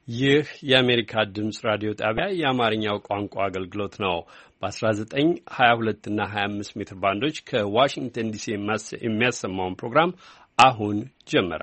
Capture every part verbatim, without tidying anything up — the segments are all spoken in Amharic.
ይህ የአሜሪካ ድምጽ ራዲዮ ጣቢያ የአማርኛው ቋንቋ አገልግሎት ነው። በ19፣ ሀያ ሁለት እና ሀያ አምስት ሜትር ባንዶች ከዋሽንግተን ዲሲ የሚያሰማውን ፕሮግራም አሁን ጀመረ።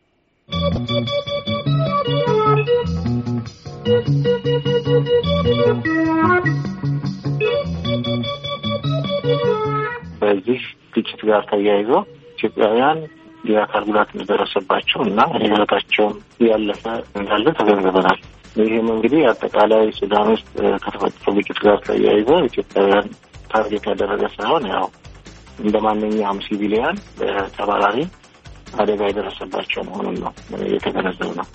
በዚህ ግጭት ጋር ተያይዞ ኢትዮጵያውያን የአካል ጉዳት እንደደረሰባቸው እና ህይወታቸው ያለፈ እንዳለ ተገንዝበናል። ይህም እንግዲህ አጠቃላይ ሱዳን ውስጥ ከተፈጠረው ግጭት ጋር ተያይዞ ኢትዮጵያውያን ታርጌት ያደረገ ሳይሆን ያው እንደ ማንኛውም ሲቪሊያን ተባራሪ አደጋ የደረሰባቸው መሆኑን ነው የተገነዘብነው።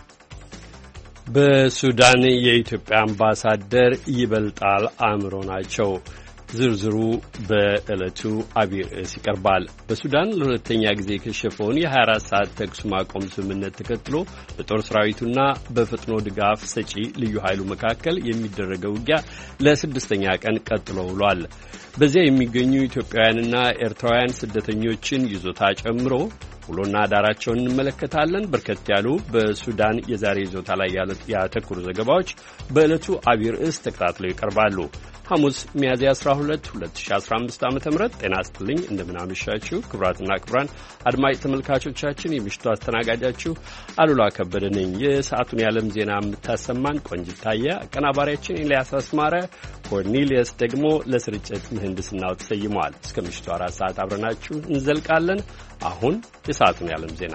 በሱዳን የኢትዮጵያ አምባሳደር ይበልጣል አእምሮ ናቸው። ዝርዝሩ በዕለቱ አብይ ርዕስ ይቀርባል። በሱዳን ለሁለተኛ ጊዜ የከሸፈውን የሀያ አራት ሰዓት ተኩስ ማቆም ስምምነት ተከትሎ በጦር ሰራዊቱና በፈጥኖ ድጋፍ ሰጪ ልዩ ኃይሉ መካከል የሚደረገው ውጊያ ለስድስተኛ ቀን ቀጥሎ ውሏል። በዚያ የሚገኙ ኢትዮጵያውያንና ኤርትራውያን ስደተኞችን ይዞታ ጨምሮ ውሎና ዳራቸውን እንመለከታለን። በርከት ያሉ በሱዳን የዛሬ ይዞታ ላይ ያተኮሩ ዘገባዎች በዕለቱ አብይ ርዕስ ተከታትለው ይቀርባሉ። ሐሙስ ሚያዝያ አስራ ሁለት ሁለት ሺህ አስራ አምስት ዓመተ ምህረት ጤና ይስጥልኝ። እንደምናመሻችሁ ክቡራትና ክቡራን አድማጭ ተመልካቾቻችን፣ የምሽቱ አስተናጋጃችሁ አሉላ ከበደ ነኝ። የሰዓቱን የዓለም ዜና የምታሰማን ቆንጅት ታየ፣ አቀናባሪያችን ኤልያስ አስማረ፣ ኮርኔሊየስ ደግሞ ለስርጭት ምህንድስናው ተሰይመዋል። እስከ ምሽቱ አራት ሰዓት አብረናችሁ እንዘልቃለን። አሁን የሰዓቱን የዓለም ዜና።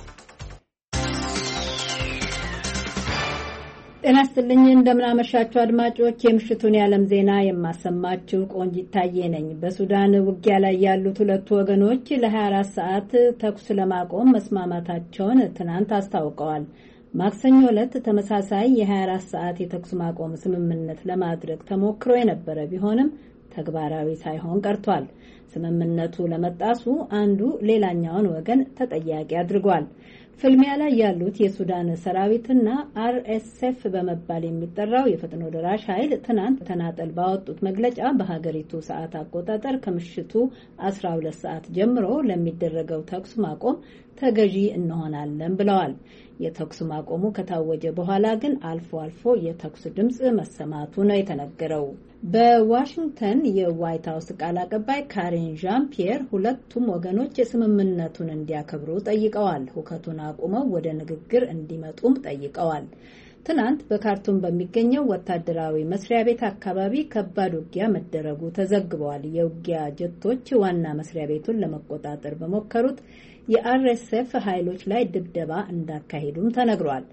ጤና ይስጥልኝ። እንደምናመሻችሁ አድማጮች፣ የምሽቱን የዓለም ዜና የማሰማችሁ ቆንጂት ታዬ ነኝ። በሱዳን ውጊያ ላይ ያሉት ሁለቱ ወገኖች ለ24 ሰዓት ተኩስ ለማቆም መስማማታቸውን ትናንት አስታውቀዋል። ማክሰኞ ዕለት ተመሳሳይ የ24 ሰዓት የተኩስ ማቆም ስምምነት ለማድረግ ተሞክሮ የነበረ ቢሆንም ተግባራዊ ሳይሆን ቀርቷል። ስምምነቱ ለመጣሱ አንዱ ሌላኛውን ወገን ተጠያቂ አድርጓል። ፍልሚያ ላይ ያሉት የሱዳን ሰራዊትና አርኤስኤፍ በመባል የሚጠራው የፈጥኖ ደራሽ ኃይል ትናንት ተናጠል ባወጡት መግለጫ በሀገሪቱ ሰዓት አቆጣጠር ከምሽቱ አስራ ሁለት ሰዓት ጀምሮ ለሚደረገው ተኩስ ማቆም ተገዢ እንሆናለን ብለዋል። የተኩስ ማቆሙ ከታወጀ በኋላ ግን አልፎ አልፎ የተኩስ ድምጽ መሰማቱ ነው የተነገረው። በዋሽንግተን የዋይት ሀውስ ቃል አቀባይ ካሬን ዣን ፒየር ሁለቱም ወገኖች ስምምነቱን እንዲያከብሩ ጠይቀዋል። ሁከቱን አቁመው ወደ ንግግር እንዲመጡም ጠይቀዋል። ትናንት በካርቱም በሚገኘው ወታደራዊ መስሪያ ቤት አካባቢ ከባድ ውጊያ መደረጉ ተዘግበዋል። የውጊያ ጀቶች ዋና መስሪያ ቤቱን ለመቆጣጠር በሞከሩት የአርኤስኤፍ ኃይሎች ላይ ድብደባ እንዳካሄዱም ተነግሯል።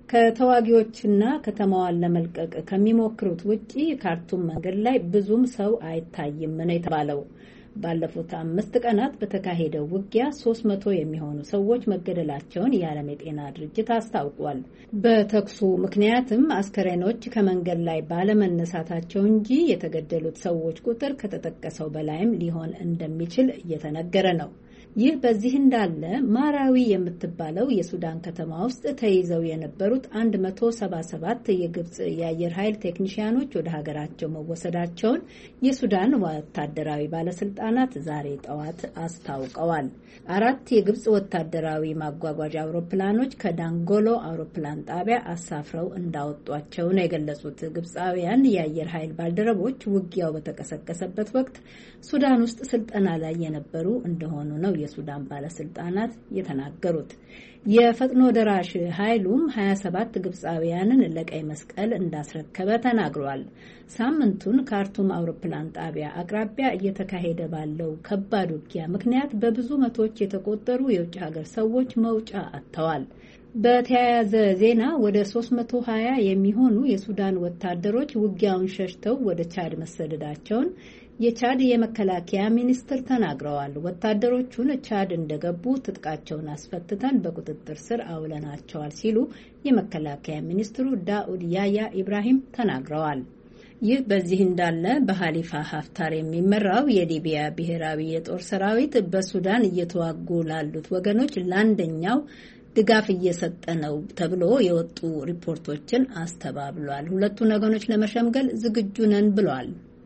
ከተዋጊዎችና ከተማዋን ለመልቀቅ ከሚሞክሩት ውጪ ካርቱም መንገድ ላይ ብዙም ሰው አይታይም ነው የተባለው። ባለፉት አምስት ቀናት በተካሄደው ውጊያ ሶስት መቶ የሚሆኑ ሰዎች መገደላቸውን የዓለም የጤና ድርጅት አስታውቋል። በተኩሱ ምክንያትም አስከሬኖች ከመንገድ ላይ ባለመነሳታቸው እንጂ የተገደሉት ሰዎች ቁጥር ከተጠቀሰው በላይም ሊሆን እንደሚችል እየተነገረ ነው። ይህ በዚህ እንዳለ ማራዊ የምትባለው የሱዳን ከተማ ውስጥ ተይዘው የነበሩት መቶ ሰባ ሰባት የግብጽ የአየር ኃይል ቴክኒሽያኖች ወደ ሀገራቸው መወሰዳቸውን የሱዳን ወታደራዊ ባለስልጣናት ዛሬ ጠዋት አስታውቀዋል። አራት የግብጽ ወታደራዊ ማጓጓዣ አውሮፕላኖች ከዳንጎሎ አውሮፕላን ጣቢያ አሳፍረው እንዳወጧቸው ነው የገለጹት። ግብጻውያን የአየር ኃይል ባልደረቦች ውጊያው በተቀሰቀሰበት ወቅት ሱዳን ውስጥ ስልጠና ላይ የነበሩ እንደሆኑ ነው የሱዳን ባለስልጣናት የተናገሩት። የፈጥኖ ደራሽ ኃይሉም ሀያ ሰባት ግብጻውያንን ለቀይ መስቀል እንዳስረከበ ተናግሯል። ሳምንቱን ካርቱም አውሮፕላን ጣቢያ አቅራቢያ እየተካሄደ ባለው ከባድ ውጊያ ምክንያት በብዙ መቶዎች የተቆጠሩ የውጭ ሀገር ሰዎች መውጫ አጥተዋል። በተያያዘ ዜና ወደ ሶስት መቶ ሀያ የሚሆኑ የሱዳን ወታደሮች ውጊያውን ሸሽተው ወደ ቻድ መሰደዳቸውን የቻድ የመከላከያ ሚኒስትር ተናግረዋል። ወታደሮቹን ቻድ እንደገቡ ትጥቃቸውን አስፈትተን በቁጥጥር ስር አውለናቸዋል ሲሉ የመከላከያ ሚኒስትሩ ዳኡድ ያያ ኢብራሂም ተናግረዋል። ይህ በዚህ እንዳለ በሃሊፋ ሀፍታር የሚመራው የሊቢያ ብሔራዊ የጦር ሰራዊት በሱዳን እየተዋጉ ላሉት ወገኖች ለአንደኛው ድጋፍ እየሰጠ ነው ተብሎ የወጡ ሪፖርቶችን አስተባብሏል። ሁለቱን ወገኖች ለመሸምገል ዝግጁ ነን ብሏል።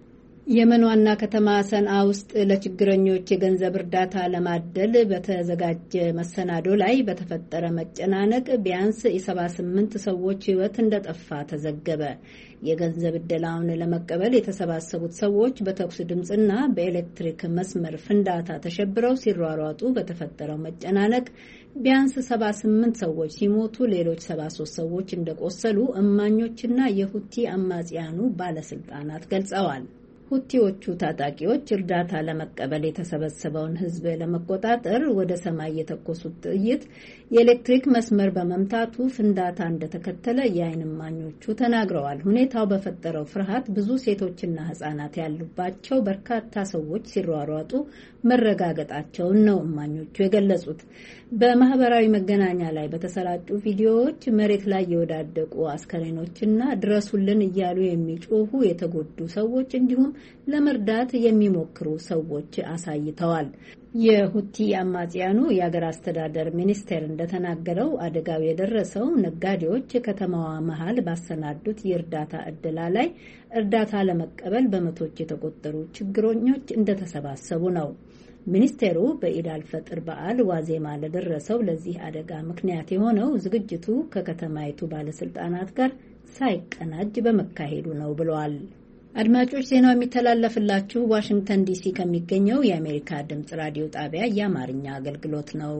የመን ዋና ከተማ ሰንዓ ውስጥ ለችግረኞች የገንዘብ እርዳታ ለማደል በተዘጋጀ መሰናዶ ላይ በተፈጠረ መጨናነቅ ቢያንስ የሰባ ስምንት ሰዎች ሕይወት እንደጠፋ ተዘገበ። የገንዘብ እደላውን ለመቀበል የተሰባሰቡት ሰዎች በተኩስ ድምፅና በኤሌክትሪክ መስመር ፍንዳታ ተሸብረው ሲሯሯጡ በተፈጠረው መጨናነቅ ቢያንስ ሰባ ስምንት ሰዎች ሲሞቱ ሌሎች ሰባ ሶስት ሰዎች እንደቆሰሉ እማኞችና የሁቲ አማጽያኑ ባለስልጣናት ገልጸዋል። ሁቲዎቹ ታጣቂዎች እርዳታ ለመቀበል የተሰበሰበውን ሕዝብ ለመቆጣጠር ወደ ሰማይ የተኮሱት ጥይት የኤሌክትሪክ መስመር በመምታቱ ፍንዳታ እንደተከተለ የዓይን እማኞቹ ተናግረዋል። ሁኔታው በፈጠረው ፍርሃት ብዙ ሴቶችና ሕጻናት ያሉባቸው በርካታ ሰዎች ሲሯሯጡ መረጋገጣቸውን ነው እማኞቹ የገለጹት። በማህበራዊ መገናኛ ላይ በተሰራጩ ቪዲዮዎች መሬት ላይ የወዳደቁ አስከሬኖችና ድረሱልን እያሉ የሚጮሁ የተጎዱ ሰዎች እንዲሁም ለመርዳት የሚሞክሩ ሰዎች አሳይተዋል። የሁቲ አማጽያኑ የአገር አስተዳደር ሚኒስቴር እንደተናገረው አደጋው የደረሰው ነጋዴዎች ከተማዋ መሃል ባሰናዱት የእርዳታ እደላ ላይ እርዳታ ለመቀበል በመቶች የተቆጠሩ ችግረኞች እንደተሰባሰቡ ነው። ሚኒስቴሩ በኢድ አልፈጥር በዓል ዋዜማ ለደረሰው ለዚህ አደጋ ምክንያት የሆነው ዝግጅቱ ከከተማይቱ ባለስልጣናት ጋር ሳይቀናጅ በመካሄዱ ነው ብለዋል። አድማጮች ዜናው የሚተላለፍላችሁ ዋሽንግተን ዲሲ ከሚገኘው የአሜሪካ ድምጽ ራዲዮ ጣቢያ የአማርኛ አገልግሎት ነው።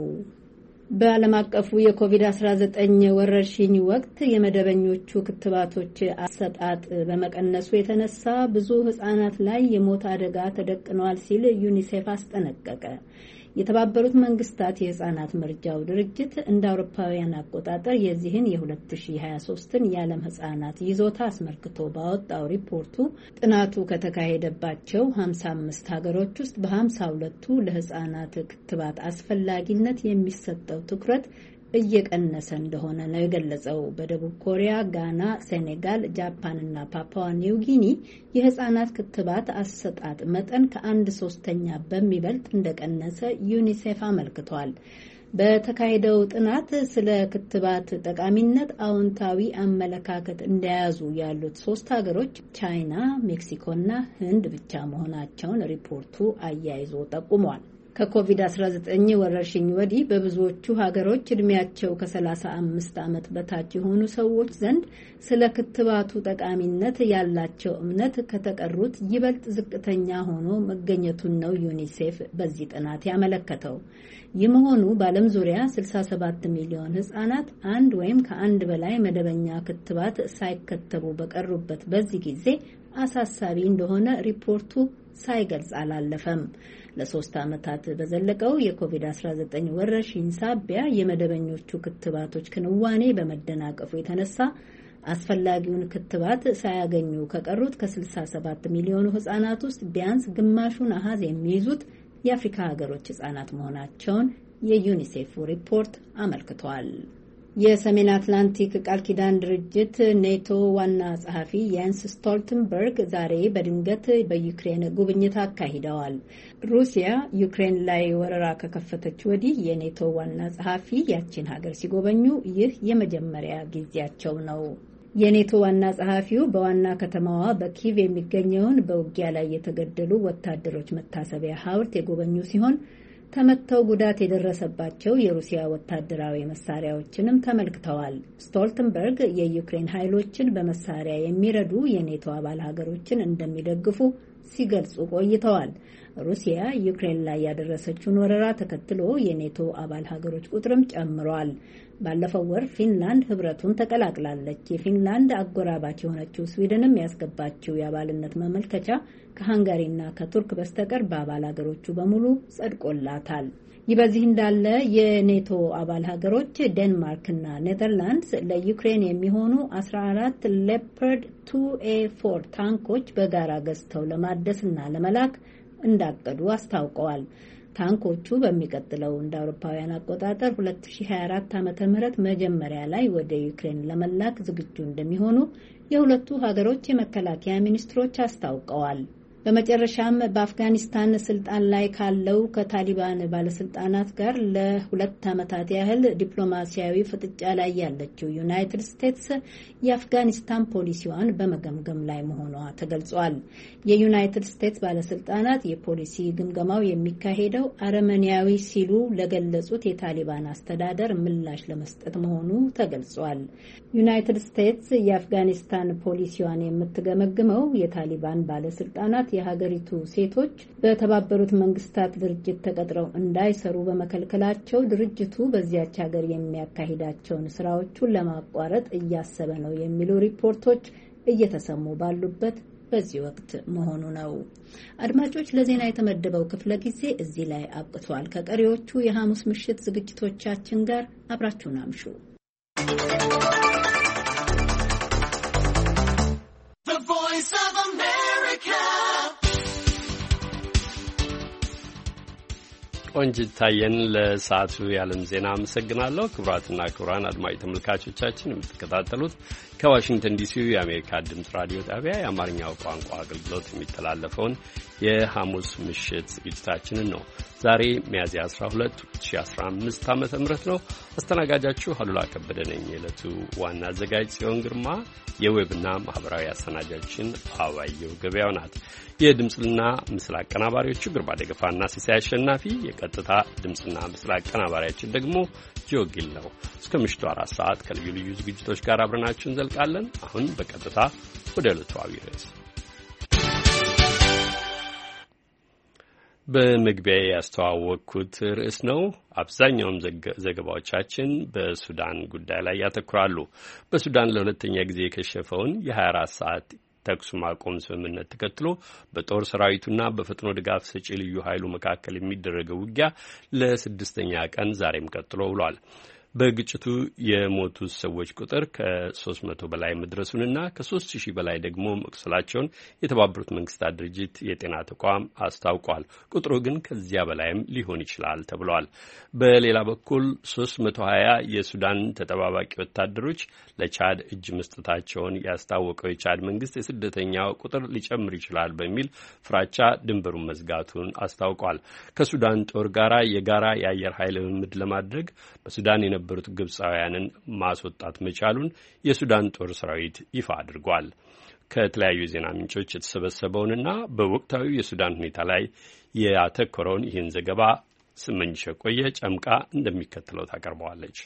በዓለም አቀፉ የኮቪድ አስራ ዘጠኝ ወረርሽኝ ወቅት የመደበኞቹ ክትባቶች አሰጣጥ በመቀነሱ የተነሳ ብዙ ሕጻናት ላይ የሞት አደጋ ተደቅኗል ሲል ዩኒሴፍ አስጠነቀቀ። የተባበሩት መንግስታት የህፃናት መርጃው ድርጅት እንደ አውሮፓውያን አቆጣጠር የዚህን የ2023ን የዓለም ህፃናት ይዞታ አስመልክቶ ባወጣው ሪፖርቱ ጥናቱ ከተካሄደባቸው ሃምሳ አምስት ሀገሮች ውስጥ በሃምሳ ሁለቱ ለህፃናት ክትባት አስፈላጊነት የሚሰጠው ትኩረት እየቀነሰ እንደሆነ ነው የገለጸው። በደቡብ ኮሪያ፣ ጋና፣ ሴኔጋል፣ ጃፓንና ፓፑዋ ኒው ጊኒ የህፃናት ክትባት አሰጣጥ መጠን ከአንድ ሶስተኛ በሚበልጥ እንደቀነሰ ዩኒሴፍ አመልክቷል። በተካሄደው ጥናት ስለ ክትባት ጠቃሚነት አዎንታዊ አመለካከት እንደያዙ ያሉት ሶስት ሀገሮች ቻይና፣ ሜክሲኮና ህንድ ብቻ መሆናቸውን ሪፖርቱ አያይዞ ጠቁሟል። ከኮቪድ አስራ ዘጠኝ ወረርሽኝ ወዲህ በብዙዎቹ ሀገሮች እድሜያቸው ከሰላሳ አምስት ዓመት በታች የሆኑ ሰዎች ዘንድ ስለ ክትባቱ ጠቃሚነት ያላቸው እምነት ከተቀሩት ይበልጥ ዝቅተኛ ሆኖ መገኘቱን ነው ዩኒሴፍ በዚህ ጥናት ያመለከተው። ይህ መሆኑ በዓለም ዙሪያ ስልሳ ሰባት ሚሊዮን ህጻናት አንድ ወይም ከአንድ በላይ መደበኛ ክትባት ሳይከተቡ በቀሩበት በዚህ ጊዜ አሳሳቢ እንደሆነ ሪፖርቱ ሳይገልጽ አላለፈም። ለሶስት ዓመታት በዘለቀው የኮቪድ አስራ ዘጠኝ ወረርሽኝ ሳቢያ የመደበኞቹ ክትባቶች ክንዋኔ በመደናቀፉ የተነሳ አስፈላጊውን ክትባት ሳያገኙ ከቀሩት ከስልሳ ሰባት ሚሊዮኑ ህጻናት ውስጥ ቢያንስ ግማሹን አሃዝ የሚይዙት የአፍሪካ ሀገሮች ህጻናት መሆናቸውን የዩኒሴፍ ሪፖርት አመልክቷል። የሰሜን አትላንቲክ ቃል ኪዳን ድርጅት ኔቶ ዋና ጸሐፊ ያንስ ስቶልተንበርግ ዛሬ በድንገት በዩክሬን ጉብኝት አካሂደዋል። ሩሲያ ዩክሬን ላይ ወረራ ከከፈተች ወዲህ የኔቶ ዋና ጸሐፊ ያቺን ሀገር ሲጎበኙ ይህ የመጀመሪያ ጊዜያቸው ነው። የኔቶ ዋና ጸሐፊው በዋና ከተማዋ በኪቭ የሚገኘውን በውጊያ ላይ የተገደሉ ወታደሮች መታሰቢያ ሐውልት የጎበኙ ሲሆን ተመተው ጉዳት የደረሰባቸው የሩሲያ ወታደራዊ መሳሪያዎችንም ተመልክተዋል። ስቶልተንበርግ የዩክሬን ኃይሎችን በመሳሪያ የሚረዱ የኔቶ አባል ሀገሮችን እንደሚደግፉ ሲገልጹ ቆይተዋል። ሩሲያ ዩክሬን ላይ ያደረሰችውን ወረራ ተከትሎ የኔቶ አባል ሀገሮች ቁጥርም ጨምሯል። ባለፈው ወር ፊንላንድ ህብረቱን ተቀላቅላለች። የፊንላንድ አጎራባች የሆነችው ስዊድንም ያስገባችው የአባልነት ማመልከቻ ከሃንጋሪና ከቱርክ በስተቀር በአባል ሀገሮቹ በሙሉ ጸድቆላታል። ይህ በዚህ እንዳለ የኔቶ አባል ሀገሮች ዴንማርክና ኔዘርላንድስ ለዩክሬን የሚሆኑ አስራ አራት ሌፐርድ ቱ ኤ ፎር ታንኮች በጋራ ገዝተው ለማደስና ለመላክ እንዳቀዱ አስታውቀዋል። ታንኮቹ በሚቀጥለው እንደ አውሮፓውያን አቆጣጠር ሁለት ሺህ ሀያ አራት ዓመተ ምህረት መጀመሪያ ላይ ወደ ዩክሬን ለመላክ ዝግጁ እንደሚሆኑ የሁለቱ ሀገሮች የመከላከያ ሚኒስትሮች አስታውቀዋል። በመጨረሻም በአፍጋኒስታን ስልጣን ላይ ካለው ከታሊባን ባለስልጣናት ጋር ለሁለት ዓመታት ያህል ዲፕሎማሲያዊ ፍጥጫ ላይ ያለችው ዩናይትድ ስቴትስ የአፍጋኒስታን ፖሊሲዋን በመገምገም ላይ መሆኗ ተገልጿል። የዩናይትድ ስቴትስ ባለስልጣናት የፖሊሲ ግምገማው የሚካሄደው አረመኔያዊ ሲሉ ለገለጹት የታሊባን አስተዳደር ምላሽ ለመስጠት መሆኑ ተገልጿል። ዩናይትድ ስቴትስ የአፍጋኒስታን ፖሊሲዋን የምትገመግመው የታሊባን ባለስልጣናት የሀገሪቱ ሴቶች በተባበሩት መንግስታት ድርጅት ተቀጥረው እንዳይሰሩ በመከልከላቸው ድርጅቱ በዚያች ሀገር የሚያካሂዳቸውን ስራዎቹን ለማቋረጥ እያሰበ ነው የሚሉ ሪፖርቶች እየተሰሙ ባሉበት በዚህ ወቅት መሆኑ ነው። አድማጮች፣ ለዜና የተመደበው ክፍለ ጊዜ እዚህ ላይ አብቅቷል። ከቀሪዎቹ የሐሙስ ምሽት ዝግጅቶቻችን ጋር አብራችሁን አምሹ። ቆንጂት ታየን ለሰዓቱ የዓለም ዜና አመሰግናለሁ። ክቡራትና ክቡራን አድማጭ ተመልካቾቻችን የምትከታተሉት ከዋሽንግተን ዲሲ የአሜሪካ ድምፅ ራዲዮ ጣቢያ የአማርኛው ቋንቋ አገልግሎት የሚተላለፈውን የሐሙስ ምሽት ዝግጅታችንን ነው። ዛሬ ሚያዝያ አስራ ሁለት ሁለት ሺህ አስራ አምስት ዓመተ ምህረት ነው። አስተናጋጃችሁ አሉላ ከበደ ነኝ። የዕለቱ ዋና አዘጋጅ ጽዮን ግርማ፣ የዌብና ማህበራዊ አሰናጃችን አባየው ገበያው ናት። የድምፅና ምስል አቀናባሪዎቹ ግርማ ደገፋና ሲሳይ አሸናፊ፣ የቀጥታ ድምፅና ምስል አቀናባሪያችን ደግሞ ጆጊል ነው። እስከ ምሽቱ አራት ሰዓት ከልዩ ልዩ ዝግጅቶች ጋር አብረናችሁ እንዘልቃለን። አሁን በቀጥታ ወደ ዕለቱ አብይ ርዕስ በመግቢያ ያስተዋወቅኩት ርዕስ ነው። አብዛኛውም ዘገባዎቻችን በሱዳን ጉዳይ ላይ ያተኩራሉ። በሱዳን ለሁለተኛ ጊዜ የከሸፈውን የሀያ አራት ሰዓት ተኩስ ማቆም ስምምነት ተከትሎ በጦር ሰራዊቱና በፈጥኖ ድጋፍ ሰጪ ልዩ ኃይሉ መካከል የሚደረገው ውጊያ ለስድስተኛ ቀን ዛሬም ቀጥሎ ውሏል። በግጭቱ የሞቱት ሰዎች ቁጥር ከሶስት መቶ በላይ መድረሱንና ከሶስት ሺህ በላይ ደግሞ መቁሰላቸውን የተባበሩት መንግስታት ድርጅት የጤና ተቋም አስታውቋል። ቁጥሩ ግን ከዚያ በላይም ሊሆን ይችላል ተብሏል። በሌላ በኩል ሶስት መቶ ሀያ የሱዳን ተጠባባቂ ወታደሮች ለቻድ እጅ መስጠታቸውን ያስታወቀው የቻድ መንግስት የስደተኛው ቁጥር ሊጨምር ይችላል በሚል ፍራቻ ድንበሩን መዝጋቱን አስታውቋል። ከሱዳን ጦር ጋራ የጋራ የአየር ኃይል ልምምድ ለማድረግ በሱዳን የነበሩት ግብፃውያንን ማስወጣት መቻሉን የሱዳን ጦር ሰራዊት ይፋ አድርጓል። ከተለያዩ የዜና ምንጮች የተሰበሰበውንና በወቅታዊ የሱዳን ሁኔታ ላይ ያተኮረውን ይህን ዘገባ ስመኝሽ ቆየ ጨምቃ እንደሚከተለው ታቀርበዋለች።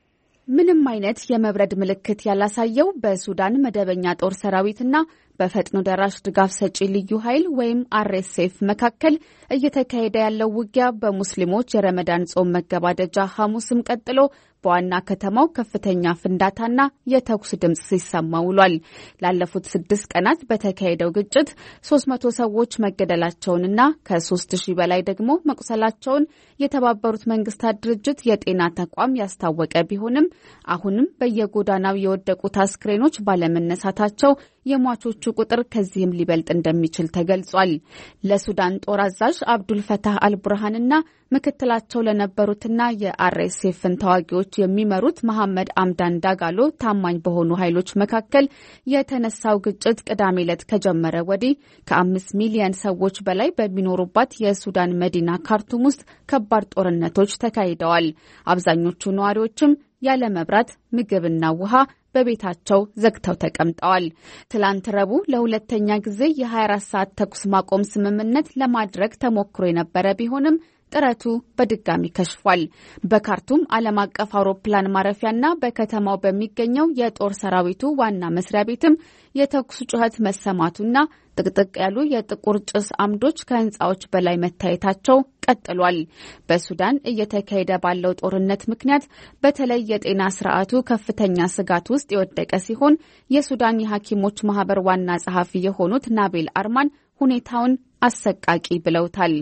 ምንም አይነት የመብረድ ምልክት ያላሳየው በሱዳን መደበኛ ጦር ሰራዊትና በፈጥኖ ደራሽ ድጋፍ ሰጪ ልዩ ኃይል ወይም አርኤስኤፍ መካከል እየተካሄደ ያለው ውጊያ በሙስሊሞች የረመዳን ጾም መገባደጃ ሐሙስም ቀጥሎ በዋና ከተማው ከፍተኛ ፍንዳታና የተኩስ ድምጽ ሲሰማ ውሏል። ላለፉት ስድስት ቀናት በተካሄደው ግጭት ሶስት መቶ ሰዎች መገደላቸውንና ከሶስት ሺህ በላይ ደግሞ መቁሰላቸውን የተባበሩት መንግስታት ድርጅት የጤና ተቋም ያስታወቀ ቢሆንም አሁንም በየጎዳናው የወደቁት አስክሬኖች ባለመነሳታቸው የሟቾቹ ቁጥር ከዚህም ሊበልጥ እንደሚችል ተገልጿል። ለሱዳን ጦር አዛዥ አብዱል ፈታህ አልቡርሃንና ምክትላቸው ለነበሩትና የአርኤስኤፍን ተዋጊዎች የሚመሩት መሐመድ አምዳን ዳጋሎ ታማኝ በሆኑ ኃይሎች መካከል የተነሳው ግጭት ቅዳሜ ዕለት ከጀመረ ወዲህ ከአምስት ሚሊዮን ሰዎች በላይ በሚኖሩባት የሱዳን መዲና ካርቱም ውስጥ ከባድ ጦርነቶች ተካሂደዋል። አብዛኞቹ ነዋሪዎችም ያለ መብራት፣ ምግብና ውሃ በቤታቸው ዘግተው ተቀምጠዋል። ትላንት ረቡዕ ለሁለተኛ ጊዜ የሀያ አራት ሰዓት ተኩስ ማቆም ስምምነት ለማድረግ ተሞክሮ የነበረ ቢሆንም ጥረቱ በድጋሚ ከሽፏል። በካርቱም ዓለም አቀፍ አውሮፕላን ማረፊያና በከተማው በሚገኘው የጦር ሰራዊቱ ዋና መስሪያ ቤትም የተኩስ ጩኸት መሰማቱና ጥቅጥቅ ያሉ የጥቁር ጭስ አምዶች ከህንፃዎች በላይ መታየታቸው ቀጥሏል። በሱዳን እየተካሄደ ባለው ጦርነት ምክንያት በተለይ የጤና ስርዓቱ ከፍተኛ ስጋት ውስጥ የወደቀ ሲሆን የሱዳን የሐኪሞች ማህበር ዋና ጸሐፊ የሆኑት ናቤል አርማን ሁኔታውን አሰቃቂ ብለውታል።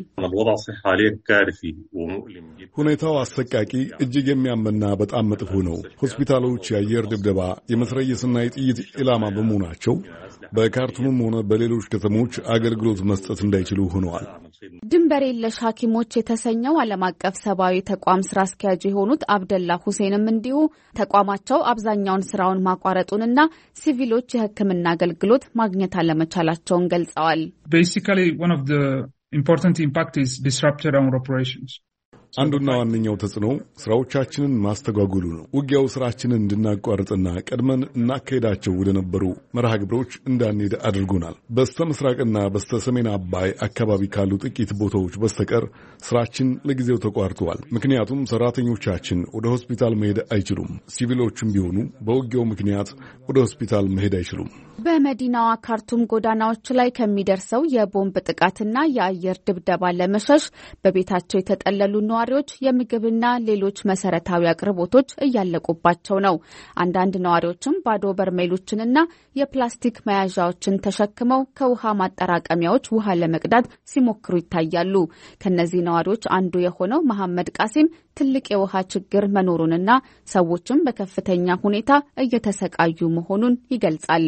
ሁኔታው አሰቃቂ፣ እጅግ የሚያመና በጣም መጥፎ ነው። ሆስፒታሎች የአየር ድብደባ፣ የመትረየስና የጥይት ኢላማ በመሆናቸው በካርቱምም ሆነ በሌሎች ከተሞች አገልግሎት መስጠት እንዳይችሉ ሆነዋል። ድንበር የለሽ ሐኪሞች የተሰኘው ዓለም አቀፍ ሰብአዊ ተቋም ስራ አስኪያጅ የሆኑት አብደላ ሁሴንም እንዲሁ ተቋማቸው አብዛኛውን ስራውን ማቋረጡንና ሲቪሎች የሕክምና አገልግሎት ማግኘት አለመቻላቸውን ገልጸዋል። Basically, one of the important impact is disrupted our operations. አንዱና ዋነኛው ተጽዕኖ ስራዎቻችንን ማስተጓጉሉ ነው። ውጊያው ስራችንን እንድናቋርጥና ቀድመን እናካሄዳቸው ወደ ነበሩ መርሃ ግብሮች እንዳንሄድ አድርጎናል። በስተ ምስራቅና በስተ ሰሜን አባይ አካባቢ ካሉ ጥቂት ቦታዎች በስተቀር ስራችን ለጊዜው ተቋርጧል። ምክንያቱም ሰራተኞቻችን ወደ ሆስፒታል መሄድ አይችሉም። ሲቪሎችም ቢሆኑ በውጊያው ምክንያት ወደ ሆስፒታል መሄድ አይችሉም። በመዲናዋ ካርቱም ጎዳናዎች ላይ ከሚደርሰው የቦምብ ጥቃትና የአየር ድብደባ ለመሸሽ በቤታቸው የተጠለሉ ነዋሪዎች የምግብና ሌሎች መሰረታዊ አቅርቦቶች እያለቁባቸው ነው። አንዳንድ ነዋሪዎችም ባዶ በርሜሎችንና የፕላስቲክ መያዣዎችን ተሸክመው ከውሃ ማጠራቀሚያዎች ውሃ ለመቅዳት ሲሞክሩ ይታያሉ። ከነዚህ ነዋሪዎች አንዱ የሆነው መሐመድ ቃሲም ትልቅ የውሃ ችግር መኖሩንና ሰዎችም በከፍተኛ ሁኔታ እየተሰቃዩ መሆኑን ይገልጻል።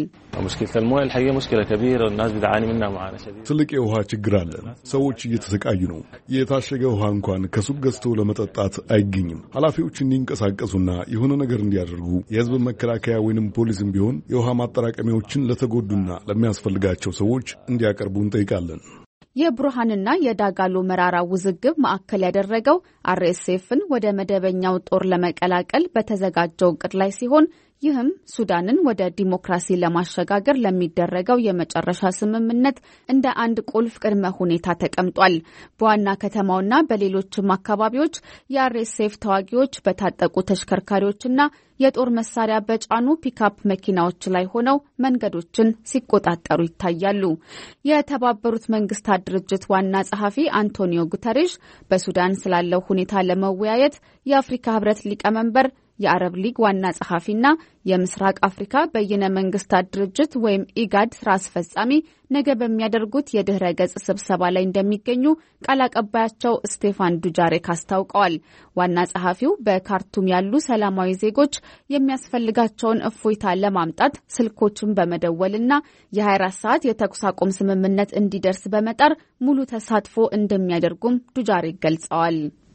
ትልቅ የውሃ ችግር አለ። ሰዎች እየተሰቃዩ ነው። የታሸገ ውሃ እንኳን ከሱቅ ገዝቶ ለመጠጣት አይገኝም። ኃላፊዎች እንዲንቀሳቀሱና የሆነ ነገር እንዲያደርጉ የሕዝብ መከላከያ ወይንም ፖሊስም ቢሆን የውሃ ማጠራቀሚያዎችን ለተጎዱና ለሚያስፈልጋቸው ሰዎች እንዲያቀርቡ እንጠይቃለን። የቡርሃንና የዳጋሎ መራራ ውዝግብ ማዕከል ያደረገው አርኤስኤፍን ወደ መደበኛው ጦር ለመቀላቀል በተዘጋጀው እቅድ ላይ ሲሆን ይህም ሱዳንን ወደ ዲሞክራሲ ለማሸጋገር ለሚደረገው የመጨረሻ ስምምነት እንደ አንድ ቁልፍ ቅድመ ሁኔታ ተቀምጧል። በዋና ከተማውና በሌሎችም አካባቢዎች የአርኤስኤፍ ተዋጊዎች በታጠቁ ተሽከርካሪዎችና የጦር መሳሪያ በጫኑ ፒካፕ መኪናዎች ላይ ሆነው መንገዶችን ሲቆጣጠሩ ይታያሉ። የተባበሩት መንግስታት ድርጅት ዋና ጸሐፊ አንቶኒዮ ጉተሬሽ በሱዳን ስላለው ሁኔታ ለመወያየት የአፍሪካ ህብረት ሊቀመንበር የአረብ ሊግ ዋና ጸሐፊና የምስራቅ አፍሪካ በይነ መንግስታት ድርጅት ወይም ኢጋድ ስራ አስፈጻሚ ነገ በሚያደርጉት የድህረ ገጽ ስብሰባ ላይ እንደሚገኙ ቃል አቀባያቸው ስቴፋን ዱጃሬክ አስታውቀዋል። ዋና ጸሐፊው በካርቱም ያሉ ሰላማዊ ዜጎች የሚያስፈልጋቸውን እፎይታ ለማምጣት ስልኮችን በመደወልና የ24 ሰዓት የተኩስ አቁም ስምምነት እንዲደርስ በመጣር ሙሉ ተሳትፎ እንደሚያደርጉም ዱጃሬክ ገልጸዋል።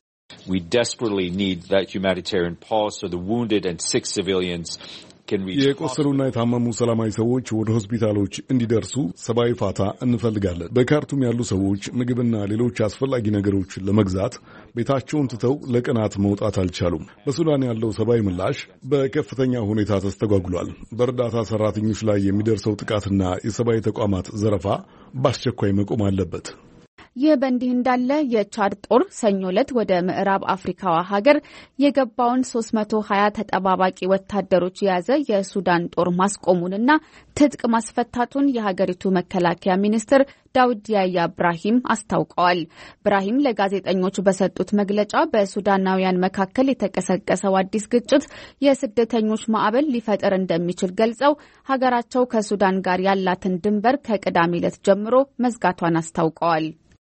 We desperately need that humanitarian pause so the wounded and sick civilians can reach. የቆሰሉና የታመሙ ሰላማዊ ሰዎች ወደ ሆስፒታሎች እንዲደርሱ ሰብአዊ ፋታ እንፈልጋለን። በካርቱም ያሉ ሰዎች ምግብና ሌሎች አስፈላጊ ነገሮች ለመግዛት ቤታቸውን ትተው ለቀናት መውጣት አልቻሉም። በሱዳን ያለው ሰብአዊ ምላሽ በከፍተኛ ሁኔታ ተስተጓጉሏል። በእርዳታ ሰራተኞች ላይ የሚደርሰው ጥቃትና የሰብአዊ ተቋማት ዘረፋ በአስቸኳይ መቆም አለበት። ይህ በእንዲህ እንዳለ የቻድ ጦር ሰኞ ዕለት ወደ ምዕራብ አፍሪካዋ ሀገር የገባውን ሶስት መቶ ሀያ ተጠባባቂ ወታደሮች የያዘ የሱዳን ጦር ማስቆሙንና ትጥቅ ማስፈታቱን የሀገሪቱ መከላከያ ሚኒስትር ዳውድ ያያ ብራሂም አስታውቀዋል። ብራሂም ለጋዜጠኞች በሰጡት መግለጫ በሱዳናውያን መካከል የተቀሰቀሰው አዲስ ግጭት የስደተኞች ማዕበል ሊፈጥር እንደሚችል ገልጸው ሀገራቸው ከሱዳን ጋር ያላትን ድንበር ከቅዳሜ ዕለት ጀምሮ መዝጋቷን አስታውቀዋል።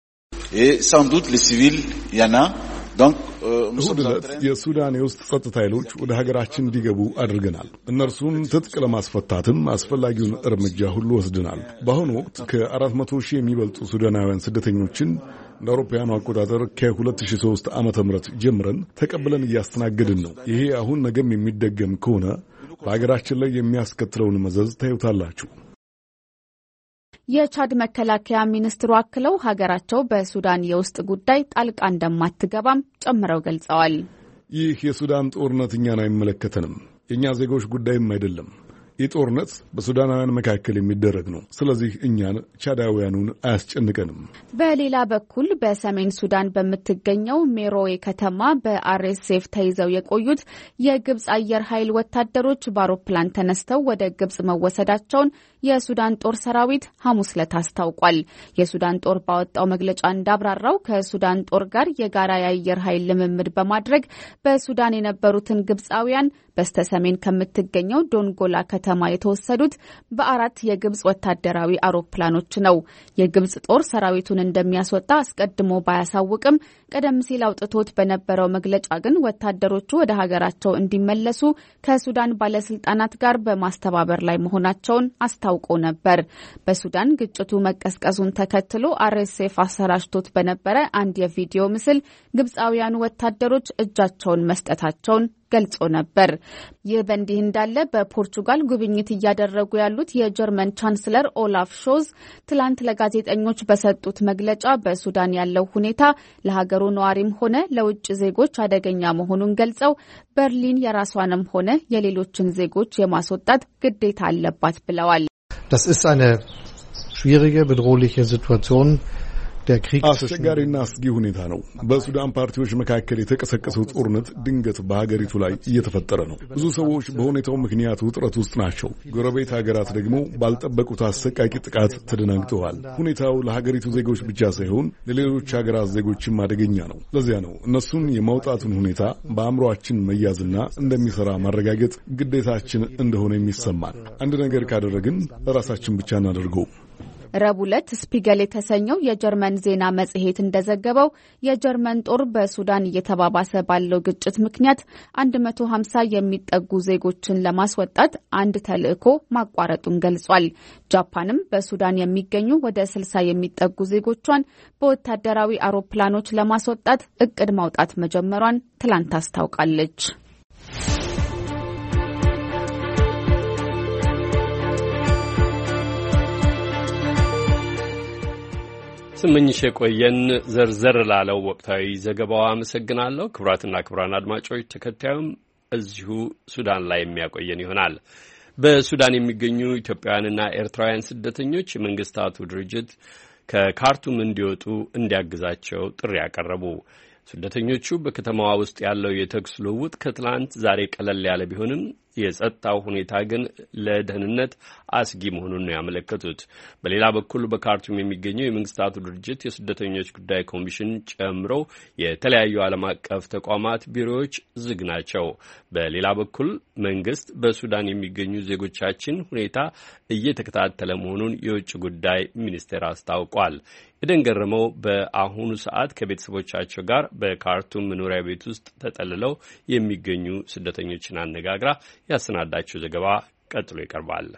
እሁድ ዕለት የሱዳን የውስጥ ጸጥታ ኃይሎች ወደ ሀገራችን እንዲገቡ አድርገናል። እነርሱን ትጥቅ ለማስፈታትም አስፈላጊውን እርምጃ ሁሉ ወስደናል። በአሁኑ ወቅት ከአራት መቶ ሺህ የሚበልጡ ሱዳናውያን ስደተኞችን እንደ አውሮፓውያኑ አቆጣጠር ከሁለት ሺህ ሦስት ዓመተ ምህረት ጀምረን ተቀብለን እያስተናገድን ነው። ይሄ አሁን ነገም የሚደገም ከሆነ በሀገራችን ላይ የሚያስከትለውን መዘዝ ታዩታላችሁ። የቻድ መከላከያ ሚኒስትሩ አክለው ሀገራቸው በሱዳን የውስጥ ጉዳይ ጣልቃ እንደማትገባም ጨምረው ገልጸዋል። ይህ የሱዳን ጦርነት እኛን አይመለከተንም፣ የእኛ ዜጎች ጉዳይም አይደለም። ይህ ጦርነት በሱዳናውያን መካከል የሚደረግ ነው። ስለዚህ እኛን ቻዳውያኑን አያስጨንቀንም። በሌላ በኩል በሰሜን ሱዳን በምትገኘው ሜሮዌ ከተማ በአርኤስኤፍ ተይዘው የቆዩት የግብጽ አየር ኃይል ወታደሮች በአውሮፕላን ተነስተው ወደ ግብጽ መወሰዳቸውን የሱዳን ጦር ሰራዊት ሐሙስ ዕለት አስታውቋል። የሱዳን ጦር ባወጣው መግለጫ እንዳብራራው ከሱዳን ጦር ጋር የጋራ የአየር ኃይል ልምምድ በማድረግ በሱዳን የነበሩትን ግብጻውያን በስተሰሜን ከምትገኘው ዶንጎላ ከተማ ከተማ የተወሰዱት በአራት የግብጽ ወታደራዊ አውሮፕላኖች ነው። የግብጽ ጦር ሰራዊቱን እንደሚያስወጣ አስቀድሞ ባያሳውቅም ቀደም ሲል አውጥቶት በነበረው መግለጫ ግን ወታደሮቹ ወደ ሀገራቸው እንዲመለሱ ከሱዳን ባለስልጣናት ጋር በማስተባበር ላይ መሆናቸውን አስታውቆ ነበር። በሱዳን ግጭቱ መቀስቀሱን ተከትሎ አርኤስኤፍ አሰራጭቶት በነበረ አንድ የቪዲዮ ምስል ግብጻውያኑ ወታደሮች እጃቸውን መስጠታቸውን ገልጾ ነበር። ይህ በእንዲህ እንዳለ በፖርቹጋል ጉብኝት እያደረጉ ያሉት የጀርመን ቻንስለር ኦላፍ ሾዝ ትላንት ለጋዜጠኞች በሰጡት መግለጫ በሱዳን ያለው ሁኔታ ለሀገሩ ነዋሪም ሆነ ለውጭ ዜጎች አደገኛ መሆኑን ገልጸው በርሊን የራሷንም ሆነ የሌሎችን ዜጎች የማስወጣት ግዴታ አለባት ብለዋል። Das ist eine schwierige, bedrohliche Situation. አስቸጋሪና አስጊ ሁኔታ ነው። በሱዳን ፓርቲዎች መካከል የተቀሰቀሰው ጦርነት ድንገት በሀገሪቱ ላይ እየተፈጠረ ነው። ብዙ ሰዎች በሁኔታው ምክንያት ውጥረት ውስጥ ናቸው። ጎረቤት ሀገራት ደግሞ ባልጠበቁት አሰቃቂ ጥቃት ተደናግጠዋል። ሁኔታው ለሀገሪቱ ዜጎች ብቻ ሳይሆን ለሌሎች ሀገራት ዜጎችም አደገኛ ነው። ለዚያ ነው እነሱን የማውጣቱን ሁኔታ በአእምሯችን መያዝና እንደሚሰራ ማረጋገጥ ግዴታችን እንደሆነ የሚሰማን። አንድ ነገር ካደረግን ለራሳችን ብቻ እናደርገው። ረቡዕ ዕለት ስፒገል የተሰኘው የጀርመን ዜና መጽሔት እንደዘገበው የጀርመን ጦር በሱዳን እየተባባሰ ባለው ግጭት ምክንያት አንድ መቶ ሀምሳ የሚጠጉ ዜጎችን ለማስወጣት አንድ ተልዕኮ ማቋረጡን ገልጿል። ጃፓንም በሱዳን የሚገኙ ወደ ስልሳ የሚጠጉ ዜጎቿን በወታደራዊ አውሮፕላኖች ለማስወጣት እቅድ ማውጣት መጀመሯን ትላንት አስታውቃለች። ስምኝሽ የቆየን ዘርዘር ላለው ወቅታዊ ዘገባው አመሰግናለሁ። ክቡራትና ክቡራን አድማጮች ተከታዩም እዚሁ ሱዳን ላይ የሚያቆየን ይሆናል። በሱዳን የሚገኙ ኢትዮጵያውያንና ኤርትራውያን ስደተኞች የመንግስታቱ ድርጅት ከካርቱም እንዲወጡ እንዲያግዛቸው ጥሪ ያቀረቡ። ስደተኞቹ በከተማዋ ውስጥ ያለው የተኩስ ልውውጥ ከትላንት ዛሬ ቀለል ያለ ቢሆንም የጸጥታው ሁኔታ ግን ለደህንነት አስጊ መሆኑን ነው ያመለከቱት። በሌላ በኩል በካርቱም የሚገኘው የመንግስታቱ ድርጅት የስደተኞች ጉዳይ ኮሚሽን ጨምሮ የተለያዩ ዓለም አቀፍ ተቋማት ቢሮዎች ዝግ ናቸው። በሌላ በኩል መንግስት በሱዳን የሚገኙ ዜጎቻችን ሁኔታ እየተከታተለ መሆኑን የውጭ ጉዳይ ሚኒስቴር አስታውቋል። ኤደን ገረመው በአሁኑ ሰዓት ከቤተሰቦቻቸው ጋር በካርቱም መኖሪያ ቤት ውስጥ ተጠልለው የሚገኙ ስደተኞችን አነጋግራ ያሰናዳችው ዘገባ ቀጥሎ ይቀርባል።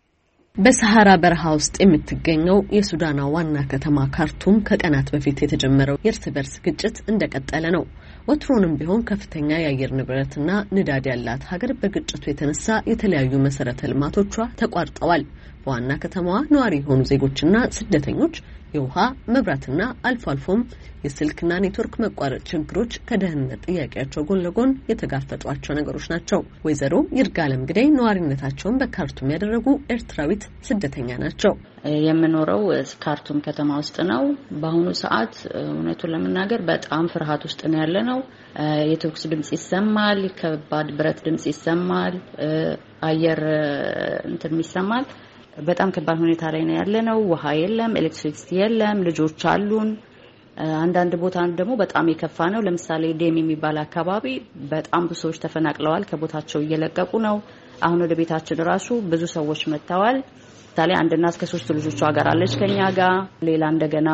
በሰሃራ በረሃ ውስጥ የምትገኘው የሱዳን ዋና ከተማ ካርቱም ከቀናት በፊት የተጀመረው የእርስ በርስ ግጭት እንደቀጠለ ነው። ወትሮንም ቢሆን ከፍተኛ የአየር ንብረትና ንዳድ ያላት ሀገር በግጭቱ የተነሳ የተለያዩ መሰረተ ልማቶቿ ተቋርጠዋል። በዋና ከተማዋ ነዋሪ የሆኑ ዜጎችና ስደተኞች የውሃ መብራትና አልፎ አልፎም የስልክና ኔትወርክ መቋረጥ ችግሮች ከደህንነት ጥያቄያቸው ጎን ለጎን የተጋፈጧቸው ነገሮች ናቸው። ወይዘሮ ይርጋለም ግዳይ ነዋሪነታቸውን በካርቱም ያደረጉ ኤርትራዊት ስደተኛ ናቸው። የምኖረው ካርቱም ከተማ ውስጥ ነው። በአሁኑ ሰዓት እውነቱን ለመናገር በጣም ፍርሃት ውስጥ ነው ያለነው። የተኩስ ድምጽ ይሰማል፣ ከባድ ብረት ድምጽ ይሰማል፣ አየር እንትን ይሰማል። በጣም ከባድ ሁኔታ ላይ ነው ያለነው። ውሃ የለም፣ ኤሌክትሪሲቲ የለም፣ ልጆች አሉን። አንዳንድ ቦታ ደግሞ በጣም የከፋ ነው። ለምሳሌ ዴም የሚባል አካባቢ በጣም ብዙ ሰዎች ተፈናቅለዋል፣ ከቦታቸው እየለቀቁ ነው። አሁን ወደ ቤታችን ራሱ ብዙ ሰዎች መጥተዋል። ታለ አንድ እናት ከሶስት ልጆቿ ጋር አለች ከኛ ጋር። ሌላ እንደገና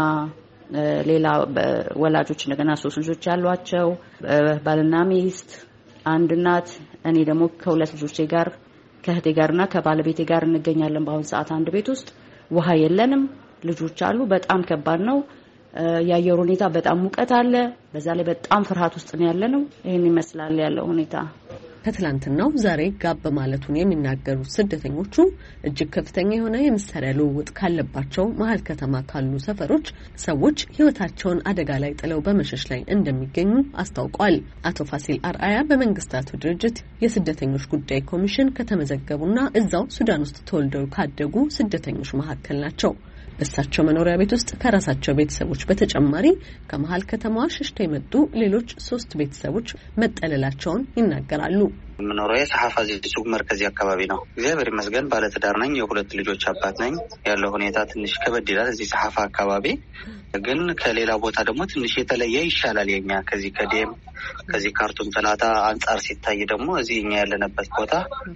ሌላ ወላጆች እንደገና ሶስት ልጆች ያሏቸው ባልና ሚስት፣ አንድ እናት፣ እኔ ደግሞ ከሁለት ልጆቼ ጋር ከህቴ ጋርና ከባለቤቴ ጋር እንገኛለን። በአሁን ሰዓት አንድ ቤት ውስጥ ውሃ የለንም፣ ልጆች አሉ። በጣም ከባድ ነው። የአየር ሁኔታ በጣም ሙቀት አለ። በዛ ላይ በጣም ፍርሃት ውስጥ ነው ያለነው። ይሄን ይመስላል ያለው ሁኔታ። ከትላንትናው ዛሬ ጋብ ማለቱን የሚናገሩት ስደተኞቹ እጅግ ከፍተኛ የሆነ የመሳሪያ ልውውጥ ካለባቸው መሀል ከተማ ካሉ ሰፈሮች ሰዎች ህይወታቸውን አደጋ ላይ ጥለው በመሸሽ ላይ እንደሚገኙ አስታውቋል። አቶ ፋሲል አርአያ በመንግስታቱ ድርጅት የስደተኞች ጉዳይ ኮሚሽን ከተመዘገቡና እዛው ሱዳን ውስጥ ተወልደው ካደጉ ስደተኞች መካከል ናቸው። በሳቸው መኖሪያ ቤት ውስጥ ከራሳቸው ቤተሰቦች በተጨማሪ ከመሃል ከተማዋ ሸሽተው የመጡ ሌሎች ሶስት ቤተሰቦች መጠለላቸውን ይናገራሉ። መኖሪያ ሰሐፋ ሱቅ መርከዚ አካባቢ ነው። እግዚአብሔር ይመስገን ባለትዳር ነኝ። የሁለት ልጆች አባት ነኝ። ያለው ሁኔታ ትንሽ ከበድ ይላል። እዚህ ሰሐፋ አካባቢ ግን ከሌላ ቦታ ደግሞ ትንሽ የተለየ ይሻላል የኛ ከዚህ ከዴም ከዚህ ካርቱም ሰላታ አንጻር ሲታይ ደግሞ እዚህኛ ያለንበት ቦታ